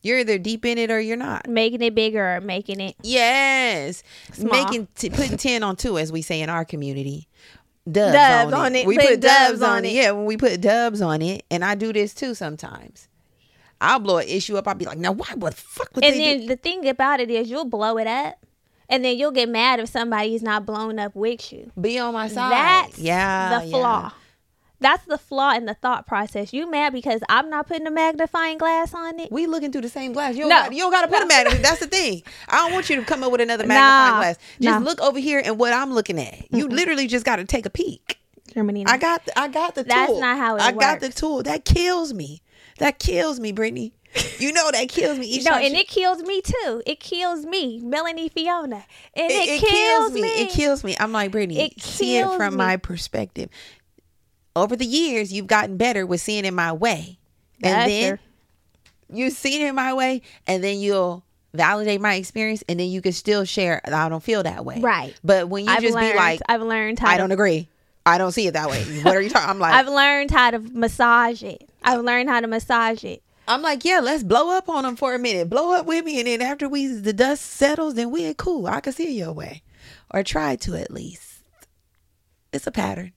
You're either deep in it or you're not. Making it bigger or making it Yes. small. Making t- putting ten on two, as we say in our community. Dubs, Dubs on, on it. it. We Put put dubs, dubs on on it. it. Yeah, when we put dubs on it, and I do this too sometimes. I'll blow an issue up. I'll be like, now why what the fuck would And they then do? the thing about it is you'll blow it up and then you'll get mad if somebody's not blown up with you. Be on my side. That's yeah, the flaw. yeah. That's the flaw in the thought process. You mad because I'm not putting a magnifying glass on it? We looking through the same glass. You don't, No. got, you don't got to put No. a magnifying. That's the thing. I don't want you to come up with another magnifying Nah. glass. Just Nah. look over here and what I'm looking at. You literally just got to take a peek. Germany. I got the, I got the That's tool. not how it I got the works. tool. That kills me. That kills me, Brittany. You know that kills me. Each No, time and she- it kills me too. It kills me, Melanie Fiona, and it, it, it kills, me. It kills me. I'm like, Brittany, It see it kills from me. my perspective. Over the years, you've gotten better with seeing it my way. And That's then sure. you see it my way, and then you'll validate my experience, and then you can still share, I don't feel that way. Right. But when you I've just learned, be like, I've learned how I to, don't agree. I don't see it that way. What are you talking? I'm like, I've learned how to massage it. I've learned how to massage it. I'm like, yeah, let's blow up on them for a minute. Blow up with me, and then after we the dust settles, then we ain't cool. I can see your way, or try to at least. It's a pattern.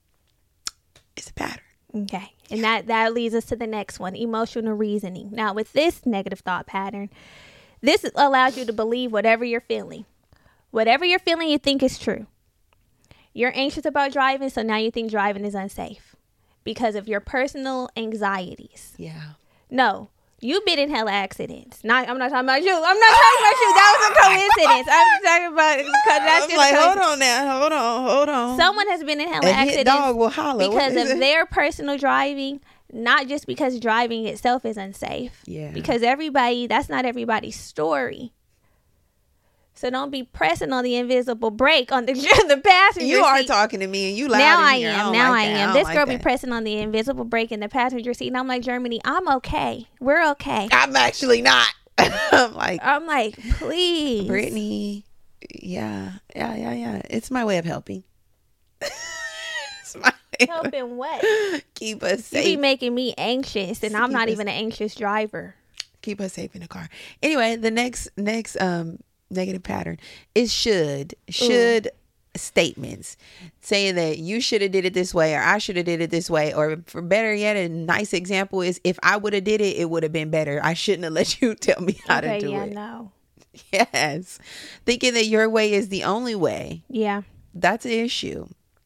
It's a pattern. Okay. And that, that leads us to the next one, emotional reasoning. Now, with this negative thought pattern, this allows you to believe whatever you're feeling. Whatever you're feeling, you think is true. You're anxious about driving, so now you think driving is unsafe because of your personal anxieties. Yeah. No, you've been in hella accidents. Not, I'm not talking about you. I'm not talking about you. That was a coincidence. I'm talking about because that's I'm just like, a hold coincidence. on now, hold on, hold on. Someone has been in hella A hit accidents dog will holler. What because is of it? their personal driving, not just because driving itself is unsafe. Yeah. Because everybody, that's not everybody's story. So don't be pressing on the invisible brake on the the passenger You are seat. talking to me, and you loud Now in I here. am. don't Now like I that. am. don't This like girl be that. pressing on the invisible brake in the passenger seat, and I'm like, Germany, I'm okay. We're okay. I'm actually not. I'm like, I'm like, please, Brittany. Yeah, yeah, yeah, yeah. It's my way of helping. It's my way of helping what? keep us You be safe. making me anxious, and I'm Keep not us- even an anxious driver. Keep us safe in the car. Anyway, the next next um negative pattern is should should statements saying that you should have did it this way, or I should have did it this way, or for better yet, a nice example is if I would have did it, it would have been better. I shouldn't have let you tell me how okay, to do yeah, it. no. Yes, thinking that your way is the only way. Yeah. That's an issue.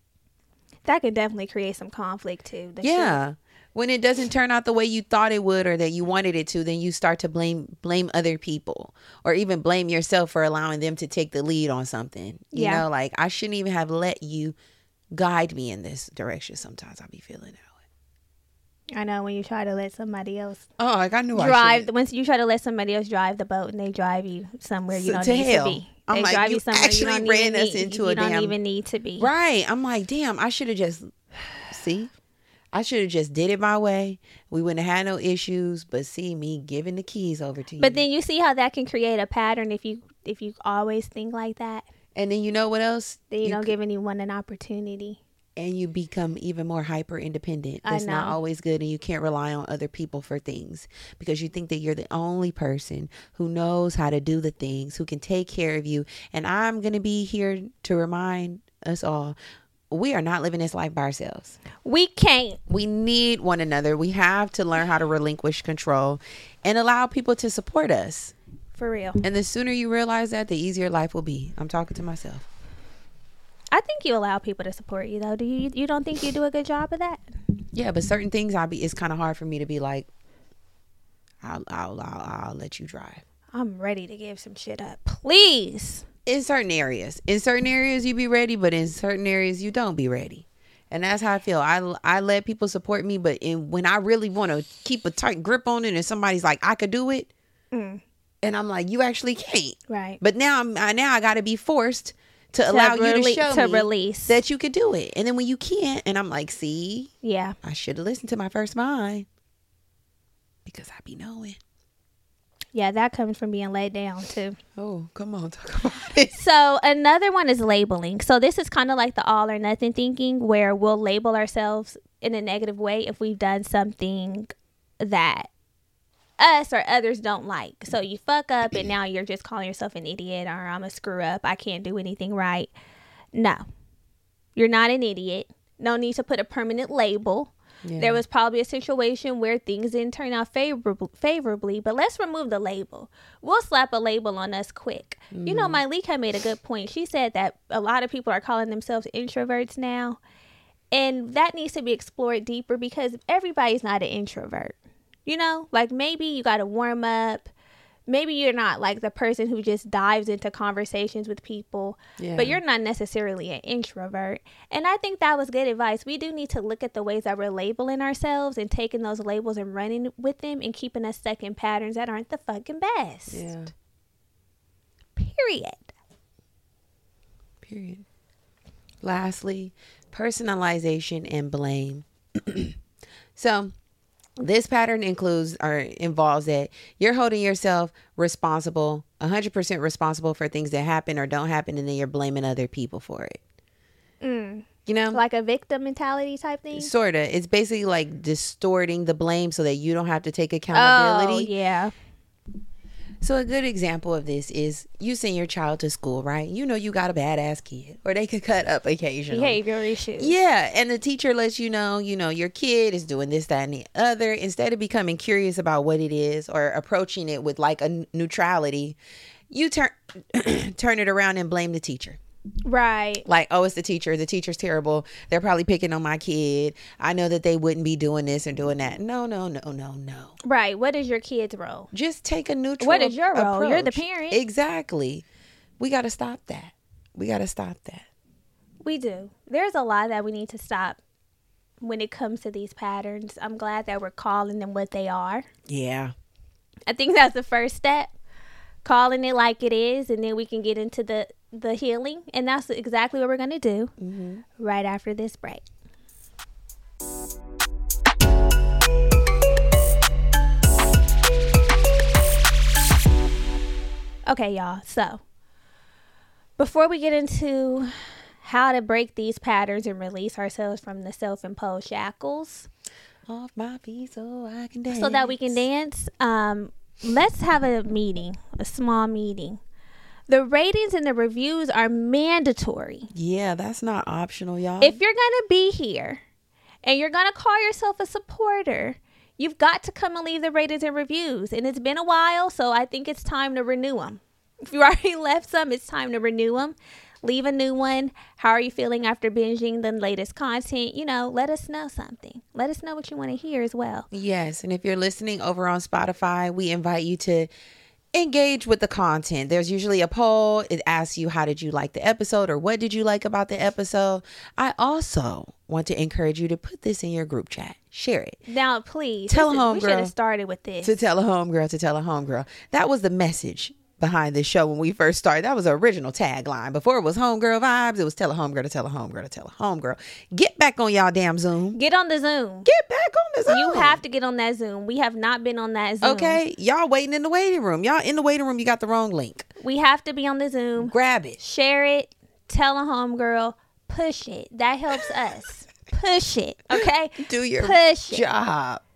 That could definitely create some conflict too. the Yeah. When it doesn't turn out the way you thought it would or that you wanted it to, then you start to blame blame other people or even blame yourself for allowing them to take the lead on something. You Yeah. know, like I shouldn't even have let you guide me in this direction. Sometimes I'll be feeling that way. shoot. I know when you try to let somebody else Oh, like I knew I drive, should. once you try to let somebody else drive the boat and they drive you somewhere you So- don't to need hell. to be. I'm They like, drive you, you somewhere you actually don't ran even us need, into you a don't damn- even need to be. Right. I'm like, damn, I should have just, see, I should have just did it my way. We wouldn't have had no issues, but see me giving the keys over to you. But then you see how that can create a pattern if you if you always think like that. and then you know what else? Then you, You don't c- give anyone an opportunity. and you become even more hyper independent. I That's not know. always good, and you can't rely on other people for things because you think that you're the only person who knows how to do the things, who can take care of you. And I'm going to be here to remind us all, we are not living this life by ourselves. We can't. We need one another. We have to learn how to relinquish control and allow people to support us. For real. And the sooner you realize that, the easier life will be. I'm talking to myself. I think you allow people to support you though. Do you you don't think you do a good job of that? Yeah, but certain things I'll be, it's kind of hard for me to be like, I'll, I'll, I'll, I'll let you drive. I'm ready to give some shit up. Please. In certain areas, in certain areas you be ready, but in certain areas you don't be ready. And that's how I feel. I, I let people support me, but in, when I really want to keep a tight grip on it and somebody's like, I could do it. Mm. And I'm like, you actually can't. Right. But now I'm, I, now I got to be forced to allow you to rele- show to me release. that you could do it. And then when you can't, and I'm like, see, Yeah. I should have listened to my first mind because I be knowing. Yeah, that comes from being laid down too. Oh, come on, talk about it. So another one is labeling. So this is kind of like the all or nothing thinking where we'll label ourselves in a negative way if we've done something that us or others don't like. So you fuck up and now you're just calling yourself an idiot, or I'm a screw up, I can't do anything right. No, you're not an idiot. No need to put a permanent label. Yeah. There was probably a situation where things didn't turn out favorable, favorably, but let's remove the label. We'll slap a label on us quick. Mm. You know, Myleka made a good point. She said that a lot of people are calling themselves introverts now, and that needs to be explored deeper because everybody's not an introvert. You know, like maybe you got to warm up. Maybe you're not like the person who just dives into conversations with people, yeah. but you're not necessarily an introvert. And I think that was good advice. We do need to look at the ways that we're labeling ourselves and taking those labels and running with them and keeping us stuck in patterns that aren't the fucking best. Yeah. Period. Period. Lastly, personalization and blame. So, this pattern includes or involves that you're holding yourself responsible, one hundred percent responsible for things that happen or don't happen, and then you're blaming other people for it. Mm. You know? Like a victim mentality type thing? Sort of. It's basically like distorting the blame so that you don't have to take accountability. Oh, yeah. So a good example of this is you send your child to school, right? You know you got a badass kid, or they could cut up occasionally. Behavior issues. Yeah, and the teacher lets you know, you know, your kid is doing this, that, and the other. Instead of becoming curious about what it is or approaching it with like a neutrality, you turn turn it around and blame the teacher. Right. Like, oh, it's the teacher. The teacher's terrible. They're probably picking on my kid. I know that they wouldn't be doing this and doing that. No, no, no, no, no. Right. What is your kid's role? Just take a neutral What is your role? approach. You're the parent. Exactly. We got to stop that. We got to stop that. We do. There's a lot that we need to stop when it comes to these patterns. I'm glad that we're calling them what they are. Yeah. I think that's the first step. Calling it like it is, and then we can get into the the healing, and that's exactly what we're going to do mm-hmm. right after this break. Okay, y'all, so before we get into how to break these patterns and release ourselves from the self-imposed shackles off my feet so I can dance, so that we can dance, um let's have a meeting, a small meeting. The ratings and the reviews are mandatory. Yeah, that's not optional, y'all. If you're going to be here and you're going to call yourself a supporter, you've got to come and leave the ratings and reviews. And it's been a while, so I think it's time to renew them. If you already left some, it's time to renew them. Leave a new one. How are you feeling after binging the latest content? You know, let us know something. Let us know what you want to hear as well. Yes. And if you're listening over on Spotify, we invite you to engage with the content. There's usually a poll. It asks you, how did you like the episode, or what did you like about the episode? I also want to encourage you to put this in your group chat. Share it. Now, please. Tell a homegirl. We should have started with this. To tell a homegirl to tell a homegirl. That was the message behind this show when we first started. That was the original tagline. Before it was homegirl vibes, it was tell a homegirl to tell a homegirl to tell a homegirl. Get back on y'all damn Zoom. Get on the Zoom. Get back on the Zoom. You have to get on that Zoom. We have not been on that Zoom. Okay, y'all waiting in the waiting room. Y'all in the waiting room, you got the wrong link. We have to be on the Zoom. Grab it. Share it. Tell a homegirl. Push it. That helps us. Push it. Okay? Do your Push job. It.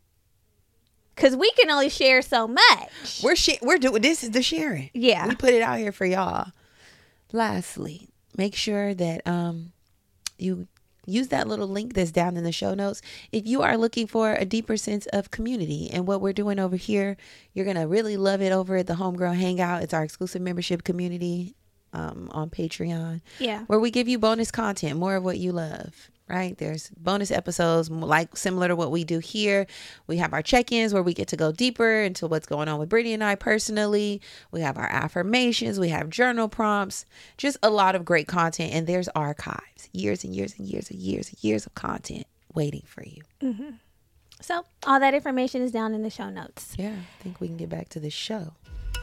Because we can only share so much. We're sh- we're doing this is the sharing. Yeah. We put it out here for y'all. Lastly, make sure that um you use that little link that's down in the show notes. If you are looking for a deeper sense of community and what we're doing over here, you're going to really love it over at the Homegirl Hangout. It's our exclusive membership community um, on Patreon. Yeah. Where we give you bonus content, more of what you love. Right? There's bonus episodes like similar to what we do here. We have our check-ins where we get to go deeper into what's going on with Brittany and I personally. We have our affirmations. We have journal prompts. Just a lot of great content. And there's archives. Years and years and years and years and years of content waiting for you. Mm-hmm. So all that information is down in the show notes. Yeah. I think we can get back to this show.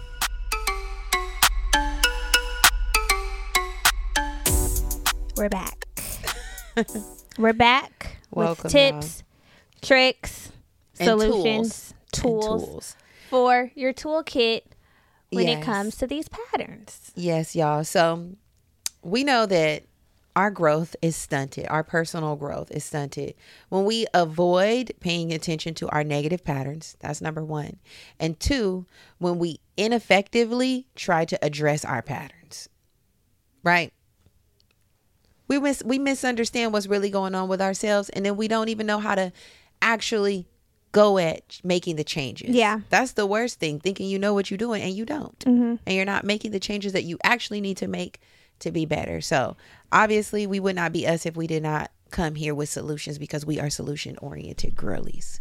We're back. We're back Welcome, with tips, y'all. Tricks, and solutions, tools, tools. tools for your toolkit when yes. it comes to these patterns. Yes, y'all. So we know that our growth is stunted. Our personal growth is stunted when we avoid paying attention to our negative patterns. That's number one. And two, when we ineffectively try to address our patterns, right? We mis- we misunderstand what's really going on with ourselves, and then we don't even know how to actually go at making the changes. Yeah. That's the worst thing, thinking you know what you're doing and you don't. Mm-hmm. And you're not making the changes that you actually need to make to be better. So obviously we would not be us if we did not come here with solutions, because we are solution oriented girlies.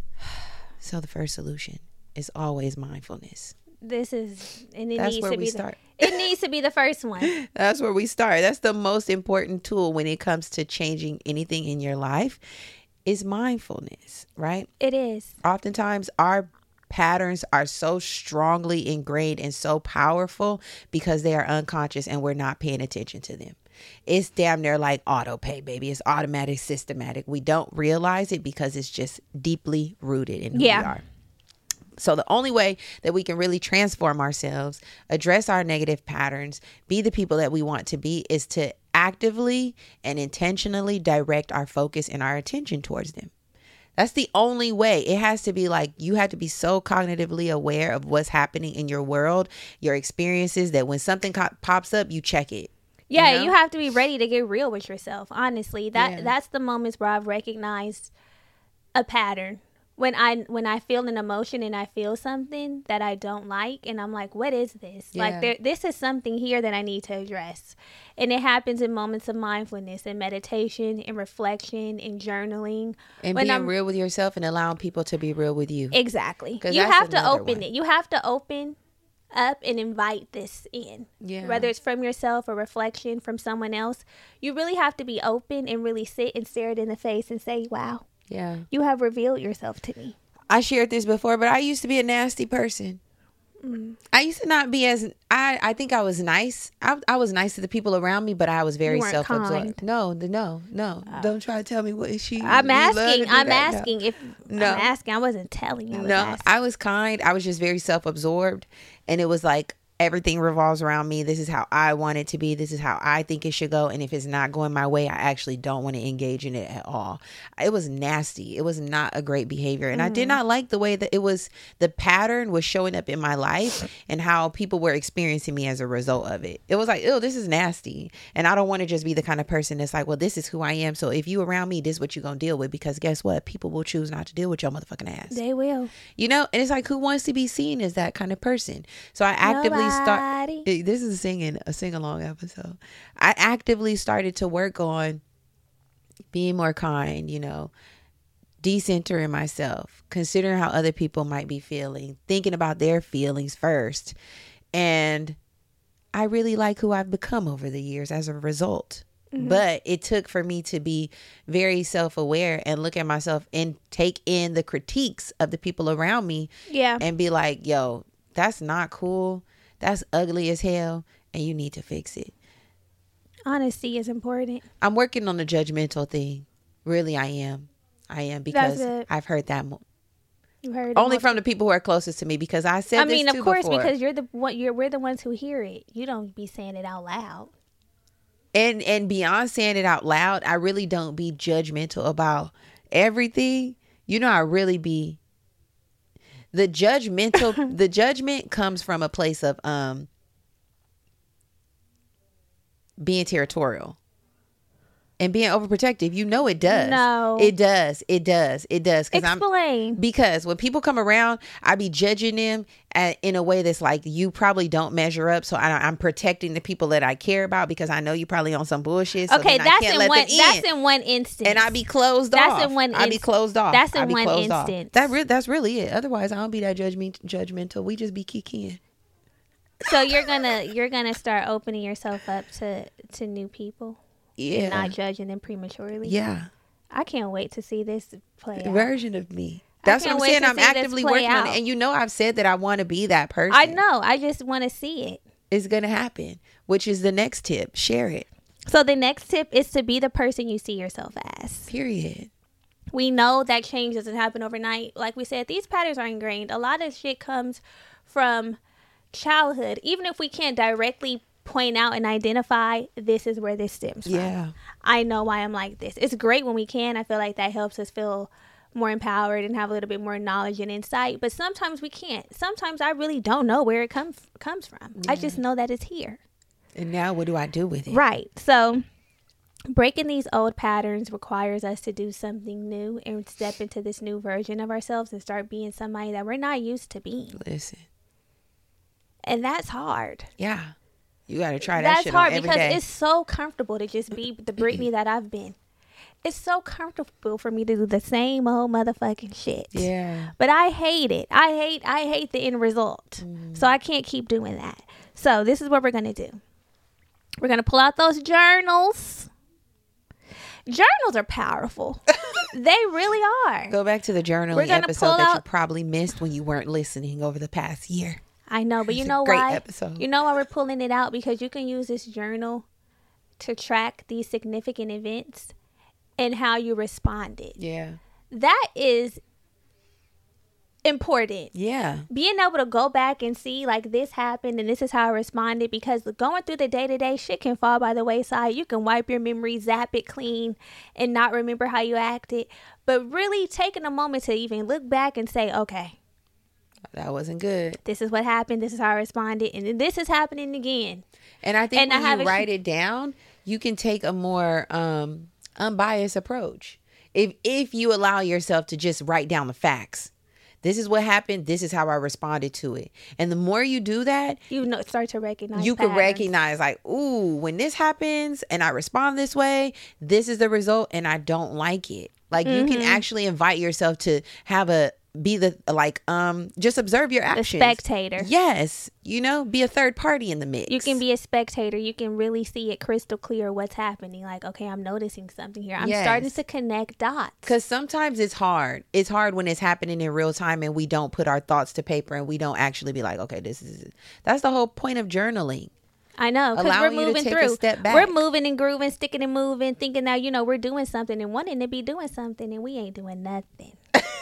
So the first solution is always mindfulness. This is, and it That's needs where to we be start. The, it needs to be the first one. That's where we start. That's the most important tool when it comes to changing anything in your life, is mindfulness, right? It is. Oftentimes our patterns are so strongly ingrained and so powerful because they are unconscious and we're not paying attention to them. It's damn near like auto pay, baby. It's automatic, systematic. We don't realize it because it's just deeply rooted in who yeah. we are. So the only way that we can really transform ourselves, address our negative patterns, be the people that we want to be, is to actively and intentionally direct our focus and our attention towards them. That's the only way. It has to be like, you have to be so cognitively aware of what's happening in your world, your experiences, that when something co- pops up, you check it. Yeah, you know? you have to be ready to get real with yourself. Honestly, that Yeah. that's the moments where I've recognized a pattern. When I when I feel an emotion and I feel something that I don't like, and I'm like, what is this? Yeah. Like, there, this is something here that I need to address. And it happens in moments of mindfulness and meditation and reflection and journaling. And When being I'm- real with yourself and allowing people to be real with you. Exactly. 'Cause You that's have to another open one. it. You have to open up and invite this in. Yeah. Whether it's from yourself or reflection from someone else, you really have to be open and really sit and stare it in the face and say, wow, Yeah. you have revealed yourself to me. I shared this before, but I used to be a nasty person. Mm. I used to not be as, I, I think I was nice. I, I was nice to the people around me, but I was very You weren't self-absorbed. kind. No, the, no, no. Don't try to tell me what she. I'm you love to asking. do I'm that. No. asking if No. I'm asking. I wasn't telling you. I was No, asking. I was kind. I was just very self-absorbed. And it was like, everything revolves around me. This is how I want it to be. This is how I think it should go. And if it's not going my way, I actually don't want to engage in it at all. It was nasty. It was not a great behavior. And mm. I did not like the way that it was, the pattern was showing up in my life and how people were experiencing me as a result of it. It was like, oh, this is nasty. And I don't want to just be the kind of person that's like, well, this is who I am. So if you around me, this is what you're going to deal with, because guess what? People will choose not to deal with your motherfucking ass. They will. You know, and it's like, who wants to be seen as that kind of person? So I actively start. This is a singing a sing along episode. I actively started to work on being more kind, you know, decentering myself, considering how other people might be feeling, thinking about their feelings first. And I really like who I've become over the years as a result. Mm-hmm. But it took for me to be very self-aware and look at myself and take in the critiques of the people around me. Yeah. And be like, yo, that's not cool. That's ugly as hell, and you need to fix it. Honesty is important. I'm working on the judgmental thing. Really, I am. I am, because I've heard that more. You heard only from the people who are closest to me, because I said I this mean, too of course, before. because you're the one. You're we're the ones who hear it. You don't be saying it out loud. And and beyond saying it out loud, I really don't be judgmental about everything. You know, I really be. The judgmental, the judgment comes from a place of um being territorial and being overprotective. You know, it does. No, it does. It does. It does. Cause Explain. I'm, because when people come around, I be judging them at, in a way that's like, you probably don't measure up. So I, I'm protecting the people that I care about, because I know you probably on some bullshit. So okay, then that's I can't in let one. them in. That's in one instance. And I be closed that's off. That's in one. I be closed off. That's in I be one closed instance. Off. That re- that's really it. Otherwise, I don't be that judgment judgmental. We just be kikiing. So you're gonna you're gonna start opening yourself up to to new people. Yeah. And not judging them prematurely. Yeah. I can't wait to see this play the out. Version of me. That's what I'm saying. I'm actively working out. on it. And you know, I've said that I want to be that person. I know. I just want to see it. It's going to happen, which is the next tip. Share it. So the next tip is to be the person you see yourself as. Period. We know that change doesn't happen overnight. Like we said, these patterns are ingrained. A lot of shit comes from childhood. Even if we can't directly point out and identify, this is where this stems from. Yeah. I know why I'm like this. It's great when we can. I feel like that helps us feel more empowered and have a little bit more knowledge and insight. But sometimes we can't. Sometimes I really don't know where it comes comes from. Yeah. I just know that it's here. And now what do I do with it? Right. So breaking these old patterns requires us to do something new and step into this new version of ourselves and start being somebody that we're not used to being. Listen. And that's hard. Yeah. You got to try that that's shit hard on every because day. it's so comfortable to just be the Brittany that I've been. It's so comfortable for me to do the same old motherfucking shit. Yeah. But I hate it. I hate I hate the end result. Mm. So I can't keep doing that. So this is what we're going to do. We're going to pull out those journals. Journals are powerful. They really are. Go back to the journaling episode that out, you probably missed when you weren't listening over the past year. I know, but you know great why? Episode. You know why we're pulling it out? Because you can use this journal to track these significant events and how you responded. Yeah. That is important. Yeah. Being able to go back and see, like, this happened and this is how I responded, because going through the day-to-day shit can fall by the wayside. You can wipe your memory, zap it clean, and not remember how you acted. But really taking a moment to even look back and say, okay, that wasn't good. This is what happened. This is how I responded. And then this is happening again. And I think and when I you write it down, you can take a more um, unbiased approach. If if you allow yourself to just write down the facts. This is what happened. This is how I responded to it. And the more you do that, you know, start to recognize You patterns. can recognize, like, ooh, when this happens and I respond this way, this is the result and I don't like it. Like, mm-hmm. you can actually invite yourself to have a be the like um just observe your actions. The spectator. Yes. You know, be a third party in the mix. You can be a spectator. You can really see it crystal clear what's happening. Like, okay, I'm noticing something here. I'm yes. starting to connect dots. Because sometimes it's hard. It's hard when it's happening in real time and we don't put our thoughts to paper and we don't actually be like, okay, this is that's the whole point of journaling. I know, because we're moving through. We're moving and grooving, sticking and moving, thinking that, you know, we're doing something and wanting to be doing something, and we ain't doing nothing.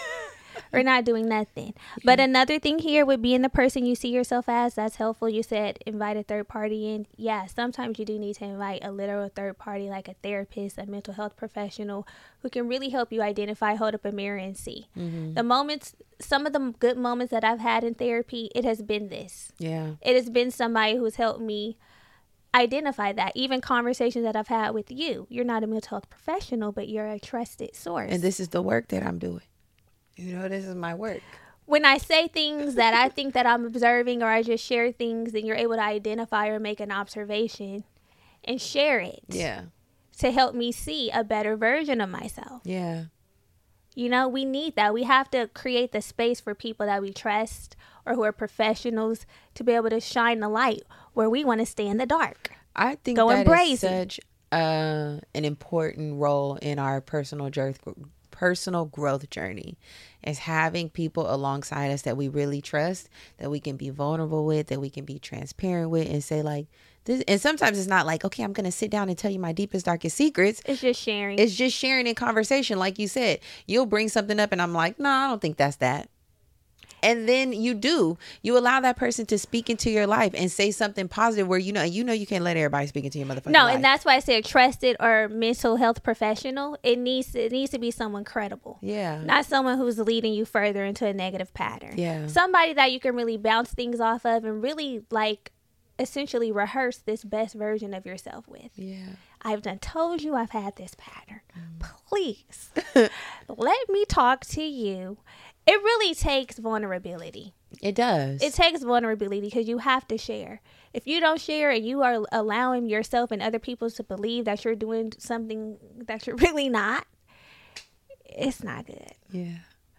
We're not doing nothing. Yeah. But another thing here with being the person you see yourself as, that's helpful. You said invite a third party in. Yeah, sometimes you do need to invite a literal third party, like a therapist, a mental health professional, who can really help you identify, hold up a mirror and see. Mm-hmm. The moments, some of the good moments that I've had in therapy, it has been this. Yeah. It has been somebody who's helped me identify that. Even conversations that I've had with you. You're not a mental health professional, but you're a trusted source. And this is the work that I'm doing. You know, this is my work. When I say things that I think that I'm observing, or I just share things, then you're able to identify or make an observation and share it. Yeah. To help me see a better version of myself. Yeah. You know, we need that. We have to create the space for people that we trust or who are professionals to be able to shine the light where we want to stay in the dark. I think Go that embrace is such uh, an important role in our personal journey. personal growth journey is having people alongside us that we really trust, that we can be vulnerable with, that we can be transparent with, and say, like, this. And sometimes it's not like, okay, I'm going to sit down and tell you my deepest, darkest secrets. It's just sharing. It's just sharing in conversation. Like you said, you'll bring something up and I'm like, no, I don't think that's that. And then you do, you allow that person to speak into your life and say something positive where, you know, you know, you can't let everybody speak into your motherfucking no, life. And that's why I said trusted or mental health professional. It needs to, it needs to be someone credible. Yeah. Not someone who's leading you further into a negative pattern. Yeah. Somebody that you can really bounce things off of and really, like, essentially rehearse this best version of yourself with. Yeah. I've done told you I've had this pattern. Mm. Please let me talk to you. It really takes vulnerability. It does. It takes vulnerability because you have to share. If you don't share and you are allowing yourself and other people to believe that you're doing something that you're really not, it's not good. Yeah.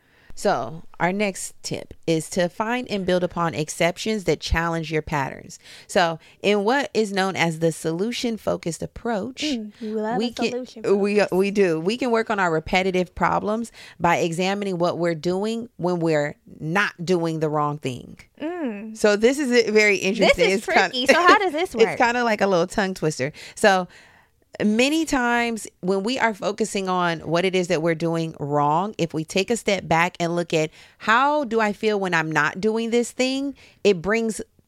So our next tip is to find and build upon exceptions that challenge your patterns. So in what is known as the solution focused approach, mm, you love we a can solution we we do we can work on our repetitive problems by examining what we're doing when we're not doing the wrong thing. Mm. So this is very interesting. This is it's tricky. Kind of, so how does this work? It's kind of like a little tongue twister. So many times when we are focusing on what it is that we're doing wrong, if we take a step back and look at how do I feel when I'm not doing this thing, it brings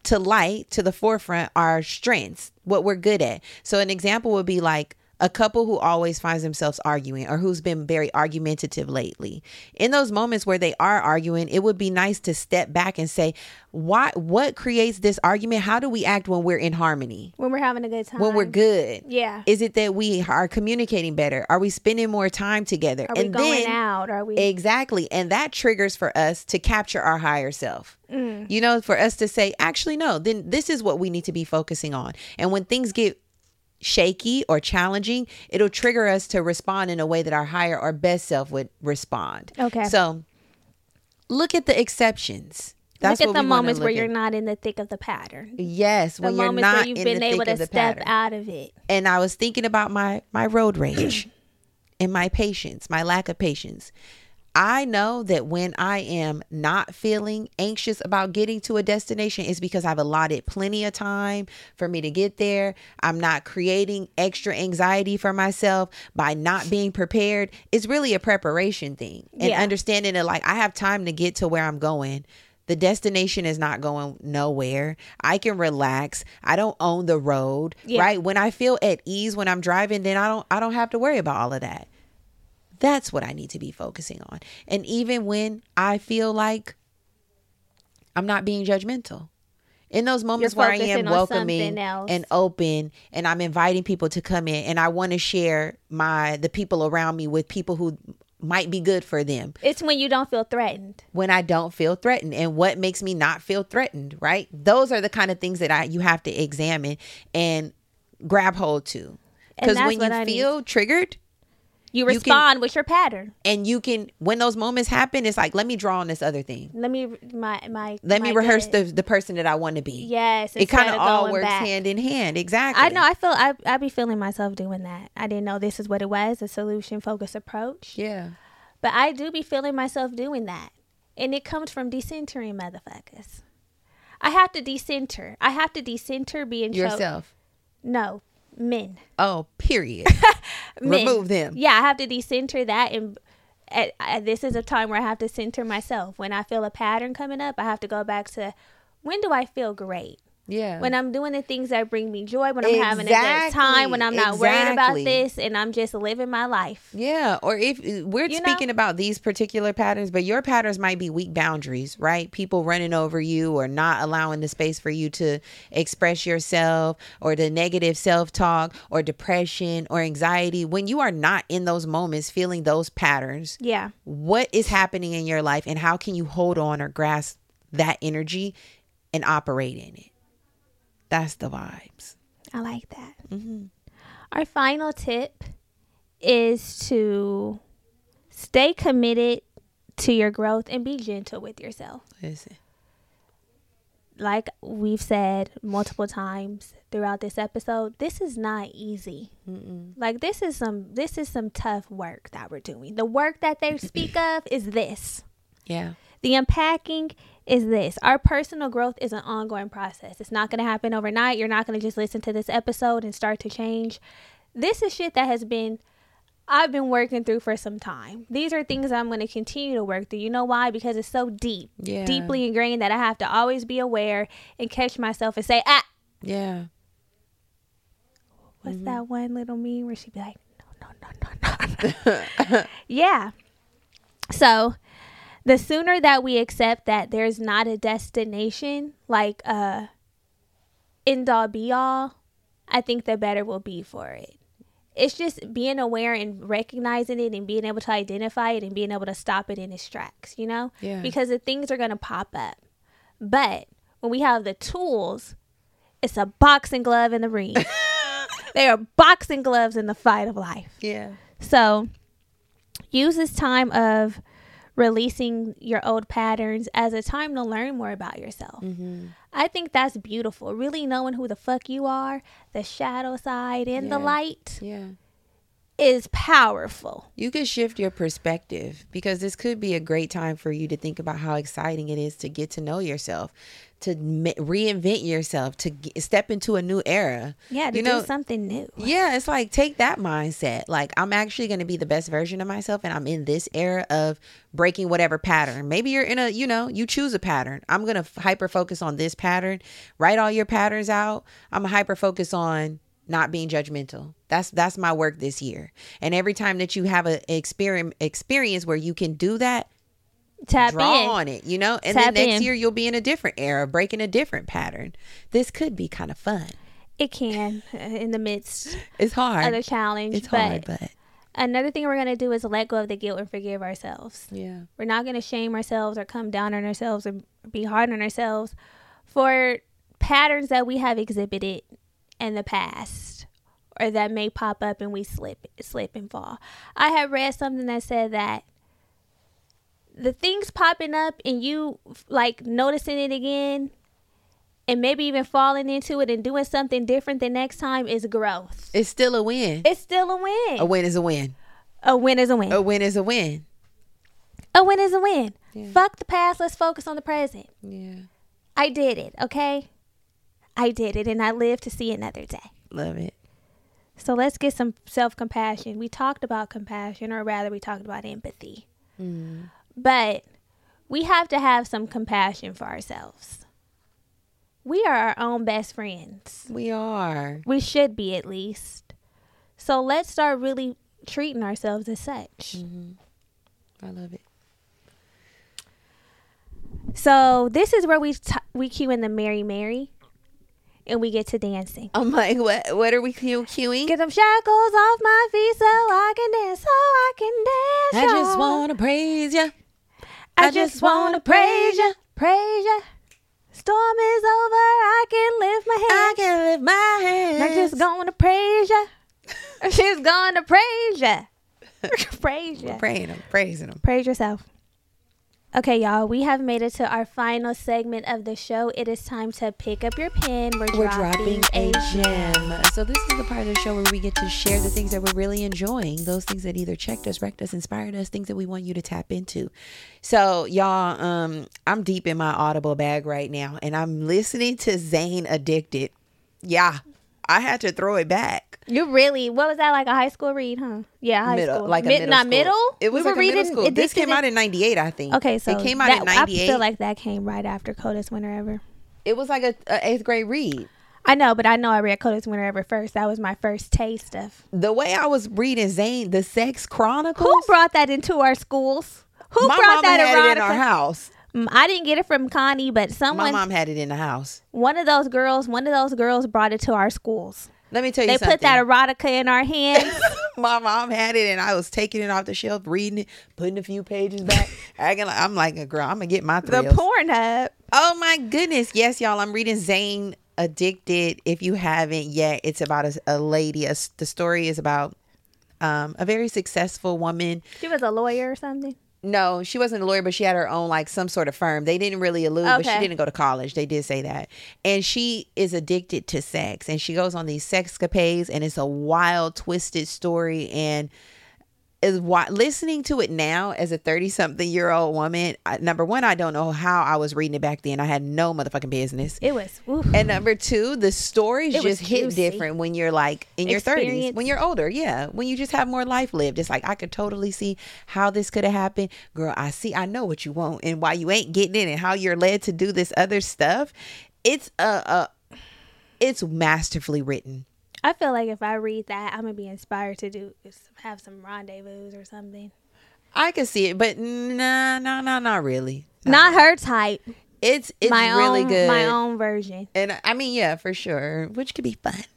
to light, to the forefront, our strengths, what we're good at. So an example would be like a couple who always finds themselves arguing or who's been very argumentative lately. In those moments where they are arguing, it would be nice to step back and say, why, what creates this argument? How do we act when we're in harmony? When we're having a good time. When we're good. Yeah. Is it that we are communicating better? Are we spending more time together? Are and we going then, out? Are we? Exactly. And that triggers for us to capture our higher self. Mm. You know, for us to say, actually, no, then this is what we need to be focusing on. And when things get shaky or challenging, it'll trigger us to respond in a way that our higher or best self would respond. Okay. So look at the exceptions. That's look at what the we wanna moments look where at. you're not in the thick of the pattern. Yes, The when you're moments not where you've in been the able thick of to the step pattern. out of it. And I was thinking about my my road rage and my patience, my lack of patience. I know that when I am not feeling anxious about getting to a destination, it's because I've allotted plenty of time for me to get there. I'm not creating extra anxiety for myself by not being prepared. It's really a preparation thing and Yeah. understanding that like I have time to get to where I'm going. The destination is not going nowhere. I can relax. I don't own the road, Yeah. right? When I feel at ease when I'm driving, then I don't I don't have to worry about all of that. That's what I need to be focusing on. And even when I feel like I'm not being judgmental, in those moments You're where I am focusing on welcoming something else. and open and I'm inviting people to come in and I want to share my the people around me with people who might be good for them. It's when you don't feel threatened. When I don't feel threatened, and what makes me not feel threatened, right? Those are the kind of things that I you have to examine and grab hold to. And Because that's when what you I need. feel triggered, You can- respond with your pattern. and you can, when those moments happen, it's like, let me draw on this other thing. Let me my my. Let me my rehearse good. the the person that I want to be. Yes, It kind of instead all going works back. hand in hand. Exactly. I know. I feel. I I be feeling myself doing that. I didn't know this is what it was. A solution focused approach. Yeah. But I do be feeling myself doing that, and it comes from decentering motherfuckers. I have to decenter. I have to decenter being cho- Yourself. No, men. Oh, period. Men. Remove them. Yeah, I have to decenter that, and at, at, this is a time where I have to center myself. When I feel a pattern coming up, I have to go back to when do I feel great? Yeah. When I'm doing the things that bring me joy, when I'm having a good Exactly, time, when I'm not worried about exactly. this, and I'm just living my life. Yeah, or if we're You speaking know? about these particular patterns, but your patterns might be weak boundaries, right? People running over you or not allowing the space for you to express yourself, or the negative self-talk or depression or anxiety. When you are not in those moments feeling those patterns, Yeah. what is happening in your life and how can you hold on or grasp that energy and operate in it? That's the vibes. I like that. Mm-hmm. Our final tip is to stay committed to your growth and be gentle with yourself. Listen. Like we've said multiple times throughout this episode, this is not easy. Mm-mm. Like this is some this is some tough work that we're doing. The work that they speak of is this. Yeah. The unpacking is this. Our personal growth is an ongoing process. It's not going to happen overnight. You're not going to just listen to this episode and start to change. This is shit that has been, I've been working through for some time. These are things I'm going to continue to work through. You know why? Because it's so deep, Yeah. deeply ingrained that I have to always be aware and catch myself and say, ah, Yeah. what's Mhm. that one little meme where she'd be like, no, no, no, no, no. Yeah. So the sooner that we accept that there's not a destination, like uh end all be all, I think the better we'll be for it. It's just being aware and recognizing it and being able to identify it and being able to stop it in its tracks, you know? Yeah. Because the things are going to pop up. But when we have the tools, it's a boxing glove in the ring. They are boxing gloves in the fight of life. Yeah. So use this time of releasing your old patterns as a time to learn more about yourself. Mm-hmm. I think that's beautiful. Really knowing who the fuck you are, the shadow side and the Yeah. light. Yeah. is powerful. You could shift your perspective, because this could be a great time for you to think about how exciting it is to get to know yourself, to me- reinvent yourself, to g- step into a new era. Yeah, to you know, do something new. Yeah, it's like, take that mindset. Like, I'm actually going to be the best version of myself, and I'm in this era of breaking whatever pattern. Maybe you're in a, you know, you choose a pattern. I'm going to f- hyper focus on this pattern. Write all your patterns out. I'm going to hyper focus on not being judgmental. That's that's my work this year. And every time that you have a experience experience where you can do that, Tap draw in. on it, you know, and Tap then next in. year you'll be in a different era, breaking a different pattern. This could be kind of fun. It can, uh, in the midst It's hard. of the challenge. It's but hard, but another thing we're going to do is let go of the guilt and forgive ourselves. yeah. We're not going to shame ourselves or come down on ourselves or be hard on ourselves for patterns that we have exhibited in the past, or that may pop up and we slip slip and fall. I had read something that said that the things popping up and you like noticing it again and maybe even falling into it and doing something different the next time is growth. It's still a win. It's still a win. A win is a win. A win is a win. A win is a win. A win is a win. Yeah. Fuck the past. Let's focus on the present. Yeah. I did it, okay? I did it, and I live to see another day. Love it. So let's get some self-compassion. We talked about compassion, or rather we talked about empathy. Mm. But we have to have some compassion for ourselves. We are our own best friends. We are. We should be, at least. So let's start really treating ourselves as such. Mm-hmm. I love it. So this is where we t- we cue in the Mary Mary, and we get to dancing. I'm like, what? What are we cue- cueing? Get them shackles off my feet so I can dance, so I can dance. I just y'all. wanna praise ya. I just wanna praise ya, praise ya. Storm is over, I can lift my I hands. can lift my hands. I'm just gonna praise ya. I'm just gonna praise ya. Praise ya. We're praying him, praising him. Praise yourself. Okay, y'all, we have made it to our final segment of the show. It is time to pick up your pen. We're, We're dropping, dropping a gem. So this is the part of the show where we get to share the things that we're really enjoying, those things that either checked us, wrecked us, inspired us, things that we want you to tap into. So y'all, um, I'm deep in my Audible bag right now, and I'm listening to Zayn Addicted. Yeah, I had to throw it back. You really, what was that, like a high school read, huh? Yeah, high Middle, school. like a Mid- middle not school. middle? It was we like were a middle reading school. This Addicted came out in ninety-eight, I think. Okay, so it came out that, in ninety-eight. I feel like that came right after Coldest Winter Ever. It was like a, a eighth grade read. I know, but I know I read Coldest Winter Ever first. That was my first taste of. The way I was reading Zayn, the Sex Chronicles. Who brought that into our schools? Who my brought mama that had erotica? it in our house. Mm, I didn't get it from Connie, but My someone, mom had it in the house. one of those girls, one of those girls brought it to our schools. Let me tell you They something. put that erotica in our hands. My mom had it, and I was taking it off the shelf, reading it, putting a few pages back, acting like I'm like a girl. I'm gonna get my The thrills. Pornhub. Oh my goodness, yes, y'all. I'm reading Zayn Addicted. If you haven't yet, it's about a, a lady. A, the story is about um, a very successful woman. She was a lawyer or something. No, she wasn't a lawyer, but she had her own, like, some sort of firm. They didn't really allude, but she Okay. didn't go to college. They did say that. And she is addicted to sex, and she goes on these sexcapades, and it's a wild, twisted story. And is why listening to it now as a thirty-something-year-old woman, I, number one, I don't know how I was reading it back then. I had no motherfucking business. It was. Oof. And number two, the stories It was just hit juicy. different when you're like in your thirties, Experience. when you're older. Yeah. When you just have more life lived. It's like, I could totally see how this could have happened. Girl, I see, I know what you want and why you ain't getting it and how you're led to do this other stuff. It's a, uh, it's masterfully written. I feel like if I read that, I'm gonna be inspired to do have some rendezvous or something. I can see it, but nah, nah, nah, not really. Not her type. It's, it's my really own, good. My own version. And I mean, yeah, for sure, which could be fun.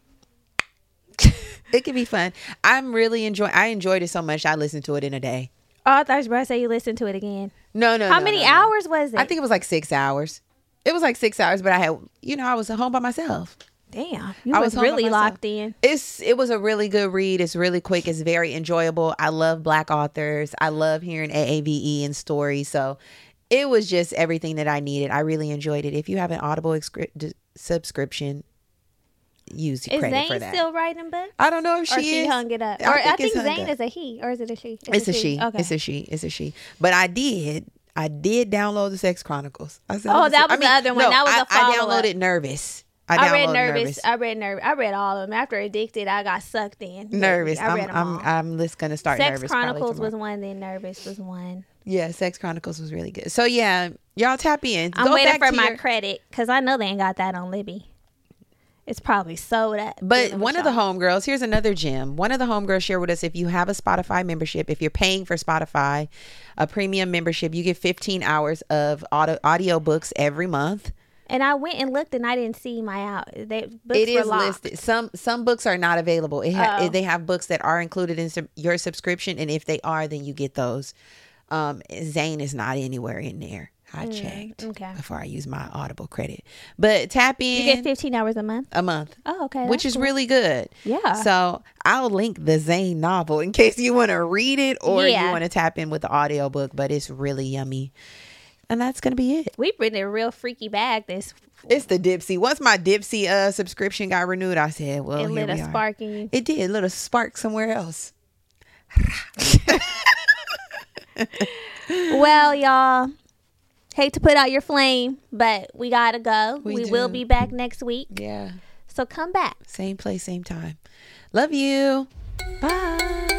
It could be fun. I'm really enjoying. I enjoyed it so much. I listened to it in a day. Oh, I thought you were about to say you listened to it again. No, no. How no, many no, no. hours was it? I think it was like six hours. It was like six hours, but I had, you know, I was home by myself. Damn, you I was, was home by really myself. locked in. It's it was a really good read. It's really quick. It's very enjoyable. I love Black authors. I love hearing A A V E and stories. So it was just everything that I needed. I really enjoyed it. If you have an Audible excri- d- subscription, use Is credit Zane for that. still writing books? I don't know if she or she is. hung it up. I Or think I it's think hung Zane up. is a he, or is it a she? It's a she. Okay. It's a she. It's a she. But I did. I did download the Sex Chronicles. I said, Oh, let me that see- was I mean, the other one. no, That was I, a follow-up. I downloaded Nervous. I, I read downloaded nervous. Nervous. I read nervous. I read all of them. After Addicted, I got sucked in. Nervous. I read I'm, them I'm, all. I'm just gonna start Sex Nervous. probably Chronicles was tomorrow. one. Then Nervous was one. Yeah, Sex Chronicles was really good. So yeah, y'all tap in. I'm Go waiting back for to my your- credit because I know they ain't got that on Libby. It's probably sold up. But dealing one with of the y'all. homegirls, here's another gem. One of the homegirls shared with us, if you have a Spotify membership, if you're paying for Spotify, a premium membership, you get fifteen hours of audio audiobooks every month. And I went and looked and I didn't see my out. They books It were is locked. listed. Some some books are not available. It ha- Oh. They have books that are included in sub- your subscription, and if they are, then you get those. Um, Zane is not anywhere in there. I checked okay. before I use my Audible credit. But tap in You get fifteen hours a month. a month. Oh, okay. Which that's is cool. really good. Yeah. So I'll link the Zane novel in case you want to read it or Yeah. you want to tap in with the audiobook, but it's really yummy. And that's going to be it. We've been in a real freaky bag. This It's the Dipsy. Once my Dipsy uh, subscription got renewed, I said, well, it here lit we a are. spark in you. It did. A little spark somewhere else. Well, y'all, hate to put out your flame, but we gotta go. We We, do. will be back next week. Yeah. So come back. Same place, same time. Love you. Bye.